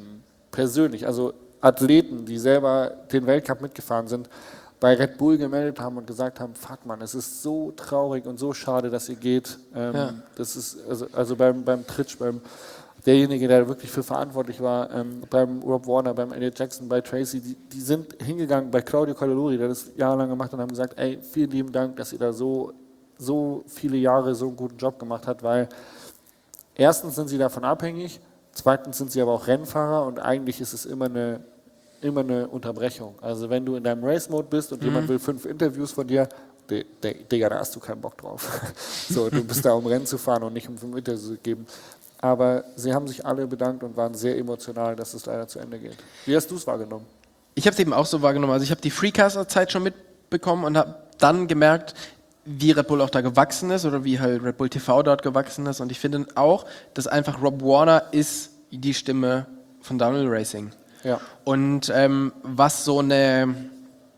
persönlich, also Athleten, die selber den Weltcup mitgefahren sind, bei Red Bull gemeldet haben und gesagt haben, fuck man, es ist so traurig und so schade, dass ihr geht. Das ist also beim Tritsch, beim derjenige, der wirklich für verantwortlich war, beim Rob Warner, beim Elliot Jackson, bei Tracy, die sind hingegangen, bei Claudio Cadolori, der das jahrelang gemacht hat, und haben gesagt, ey, vielen lieben Dank, dass ihr da so viele Jahre so einen guten Job gemacht habt, weil erstens sind sie davon abhängig, zweitens sind sie aber auch Rennfahrer und eigentlich ist es immer eine Unterbrechung. Also wenn du in deinem Race-Mode bist und jemand will 5 Interviews von dir, Digga, da hast du keinen Bock drauf. So, du bist da, um Rennen zu fahren und nicht um 5 Interviews zu geben. Aber sie haben sich alle bedankt und waren sehr emotional, dass es leider zu Ende geht. Wie hast du es wahrgenommen? Ich habe es eben auch so wahrgenommen. Also ich habe die Freecaster-Zeit schon mitbekommen und habe dann gemerkt, wie Red Bull auch da gewachsen ist oder wie halt Red Bull TV dort gewachsen ist. Und ich finde auch, dass einfach Rob Warner ist die Stimme von Downhill Racing. Ja. Und was so ein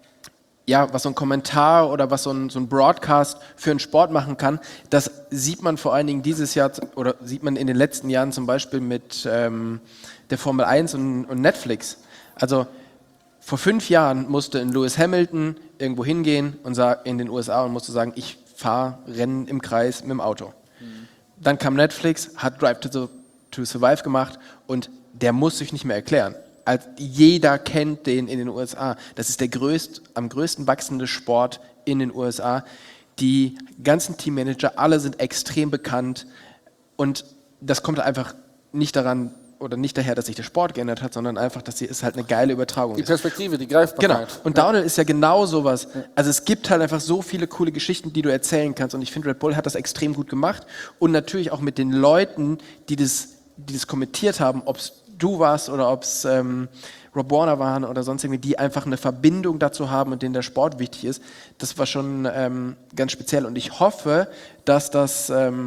Kommentar oder was so ein Broadcast für einen Sport machen kann, das sieht man vor allen Dingen dieses Jahr oder sieht man in den letzten Jahren zum Beispiel mit der Formel 1 und Netflix. Also vor 5 Jahren musste ein Lewis Hamilton irgendwo hingehen und in den USA und musste sagen, ich fahre Rennen im Kreis mit dem Auto. Dann kam Netflix, hat Drive to Survive gemacht und der muss sich nicht mehr erklären. Jeder kennt den in den USA. Das ist der am größten wachsende Sport in den USA. Die ganzen Teammanager, alle sind extrem bekannt und das kommt einfach nicht daran oder nicht daher, dass sich der Sport geändert hat, sondern einfach, dass es halt eine geile Übertragung Die ist. Perspektive, die Greifbarkeit. Genau. Und Downhill ist ja genau sowas. Also es gibt halt einfach so viele coole Geschichten, die du erzählen kannst und ich finde, Red Bull hat das extrem gut gemacht und natürlich auch mit den Leuten, die das kommentiert haben, ob es du warst oder ob es Rob Warner waren oder sonst irgendwie, die einfach eine Verbindung dazu haben und denen der Sport wichtig ist. Das war schon ganz speziell und ich hoffe, dass das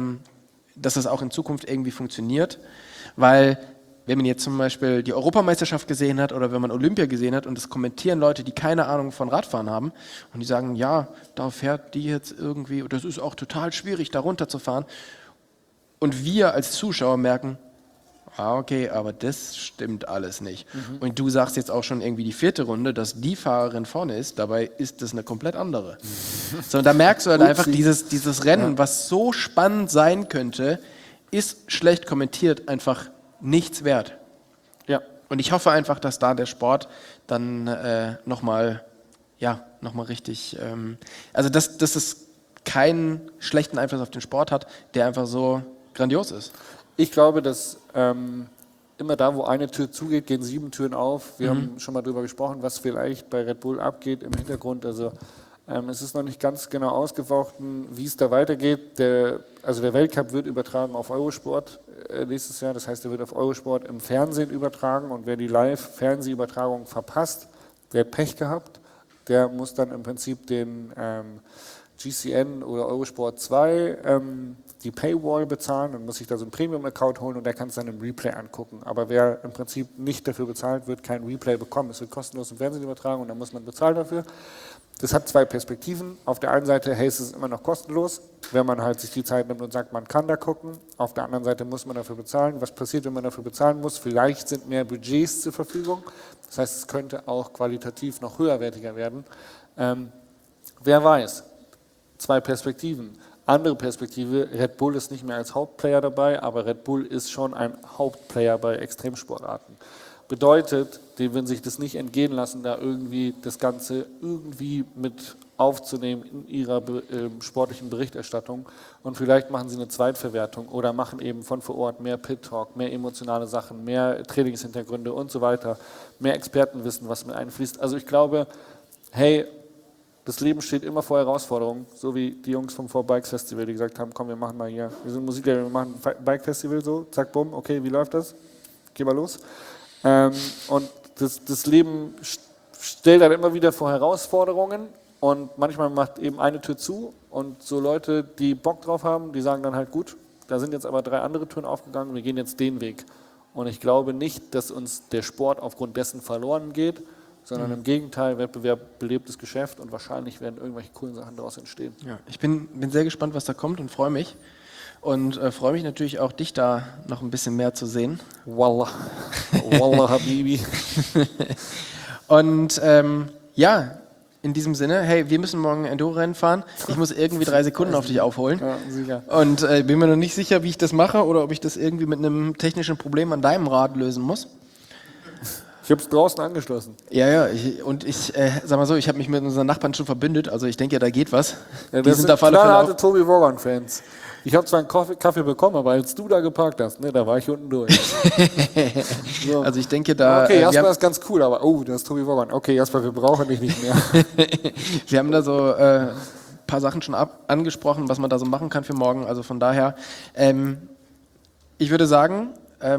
auch in Zukunft irgendwie funktioniert, weil wenn man jetzt zum Beispiel die Europameisterschaft gesehen hat oder wenn man Olympia gesehen hat und das kommentieren Leute, die keine Ahnung von Radfahren haben und die sagen, ja, da fährt die jetzt irgendwie und das ist auch total schwierig, da runterzufahren und wir als Zuschauer merken, okay, aber das stimmt alles nicht. Und du sagst jetzt auch schon irgendwie die 4. Runde, dass die Fahrerin vorne ist, dabei ist das eine komplett andere. So, und da merkst du halt einfach, dieses Rennen, was so spannend sein könnte, ist schlecht kommentiert einfach nichts wert. Ja. Und ich hoffe einfach, dass da der Sport dann nochmal richtig, also dass es keinen schlechten Einfluss auf den Sport hat, der einfach so grandios ist. Ich glaube, dass immer da, wo eine Tür zugeht, gehen 7 Türen auf. Wir haben schon mal darüber gesprochen, was vielleicht bei Red Bull abgeht im Hintergrund. Also es ist noch nicht ganz genau ausgefochten, wie es da weitergeht. Der Weltcup wird übertragen auf Eurosport nächstes Jahr. Das heißt, er wird auf Eurosport im Fernsehen übertragen. Und wer die Live-Fernsehübertragung verpasst, der hat Pech gehabt. Der muss dann im Prinzip den GCN oder Eurosport 2 die Paywall bezahlen und muss sich da so einen Premium-Account holen und der kann es dann im Replay angucken. Aber wer im Prinzip nicht dafür bezahlt, wird kein Replay bekommen. Es wird kostenlos im Fernsehen übertragen und dann muss man bezahlen dafür. Das hat 2 Perspektiven. Auf der einen Seite, hey, es ist immer noch kostenlos, wenn man halt sich die Zeit nimmt und sagt, man kann da gucken. Auf der anderen Seite muss man dafür bezahlen. Was passiert, wenn man dafür bezahlen muss? Vielleicht sind mehr Budgets zur Verfügung. Das heißt, es könnte auch qualitativ noch höherwertiger werden. Wer weiß? 2 Perspektiven. Andere Perspektive, Red Bull ist nicht mehr als Hauptplayer dabei, aber Red Bull ist schon ein Hauptplayer bei Extremsportarten. Bedeutet, die würden sich das nicht entgehen lassen, da irgendwie das Ganze irgendwie mit aufzunehmen in ihrer sportlichen Berichterstattung und vielleicht machen sie eine Zweitverwertung oder machen eben von vor Ort mehr Pit-Talk, mehr emotionale Sachen, mehr Trainingshintergründe und so weiter, mehr Expertenwissen, was mit einfließt. Also ich glaube, hey, das Leben steht immer vor Herausforderungen, so wie die Jungs vom 4Bikes Festival, die gesagt haben, komm, wir machen mal hier, wir sind Musiklehrer, wir machen ein Bike Festival so, zack, bumm, okay, wie läuft das? Geh mal los. Und das Leben stellt dann immer wieder vor Herausforderungen und manchmal macht eben eine Tür zu und so Leute, die Bock drauf haben, die sagen dann halt, gut, da sind jetzt aber 3 andere Türen aufgegangen, wir gehen jetzt den Weg. Und ich glaube nicht, dass uns der Sport aufgrund dessen verloren geht, sondern im Gegenteil, Wettbewerb belebt das Geschäft und wahrscheinlich werden irgendwelche coolen Sachen daraus entstehen. Ja, ich bin sehr gespannt, was da kommt und freue mich. und freue mich natürlich auch, dich da noch ein bisschen mehr zu sehen. Wallah. Wallah, Habibi. Und ja, in diesem Sinne, hey, wir müssen morgen Enduro-Rennen fahren. Ich muss irgendwie 3 Sekunden auf dich aufholen. Ja, sicher. Und bin mir noch nicht sicher, wie ich das mache oder ob ich das irgendwie mit einem technischen Problem an deinem Rad lösen muss. Ich habe es draußen angeschlossen. Ja, ich sag mal so, ich habe mich mit unseren Nachbarn schon verbündet, also ich denke, da geht was. Ja, Die das sind sind auf alle Fälle knallharte auch, Tobi Wogan-Fans. Ich habe zwar einen Kaffee bekommen, aber als du da geparkt hast, ne, da war ich unten durch. So. also ich denke da, Okay, wir Jasper haben, ist ganz cool, aber das ist Tobi Wogan. Okay, Jasper, wir brauchen dich nicht mehr. wir haben da so ein paar Sachen schon angesprochen, was man da so machen kann für morgen, also von daher, ich würde sagen,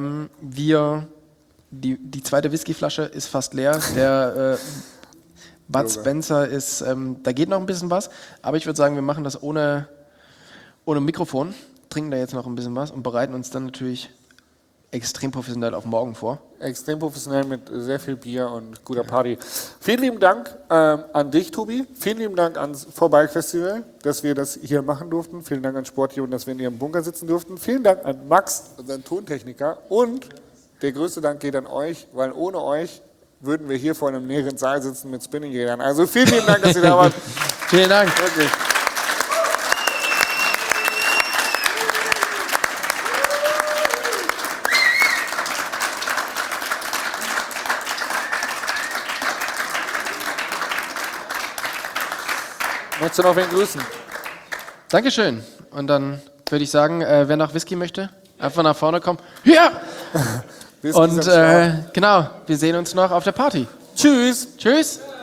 die zweite Whiskyflasche ist fast leer, der Bud Spencer ist, da geht noch ein bisschen was, aber ich würde sagen, wir machen das ohne Mikrofon, trinken da jetzt noch ein bisschen was und bereiten uns dann natürlich extrem professionell auf morgen vor. Extrem professionell mit sehr viel Bier und guter Party. Vielen lieben Dank an dich, Tobi. Vielen lieben Dank ans Vorbike Festival, dass wir das hier machen durften. Vielen Dank an Sportio, dass wir in ihrem Bunker sitzen durften. Vielen Dank an Max, unseren Tontechniker. Und der größte Dank geht an euch, weil ohne euch würden wir hier vor einem leeren Saal sitzen mit Spinningrädern. Also vielen lieben Dank, dass ihr da wart. Vielen Dank. Wirklich. Möchtest du noch wen grüßen? Dankeschön. Und dann würde ich sagen, wer noch Whisky möchte, einfach nach vorne kommen. Ja! Whisky Und am Start. genau, wir sehen uns noch auf der Party. Tschüss. Tschüss!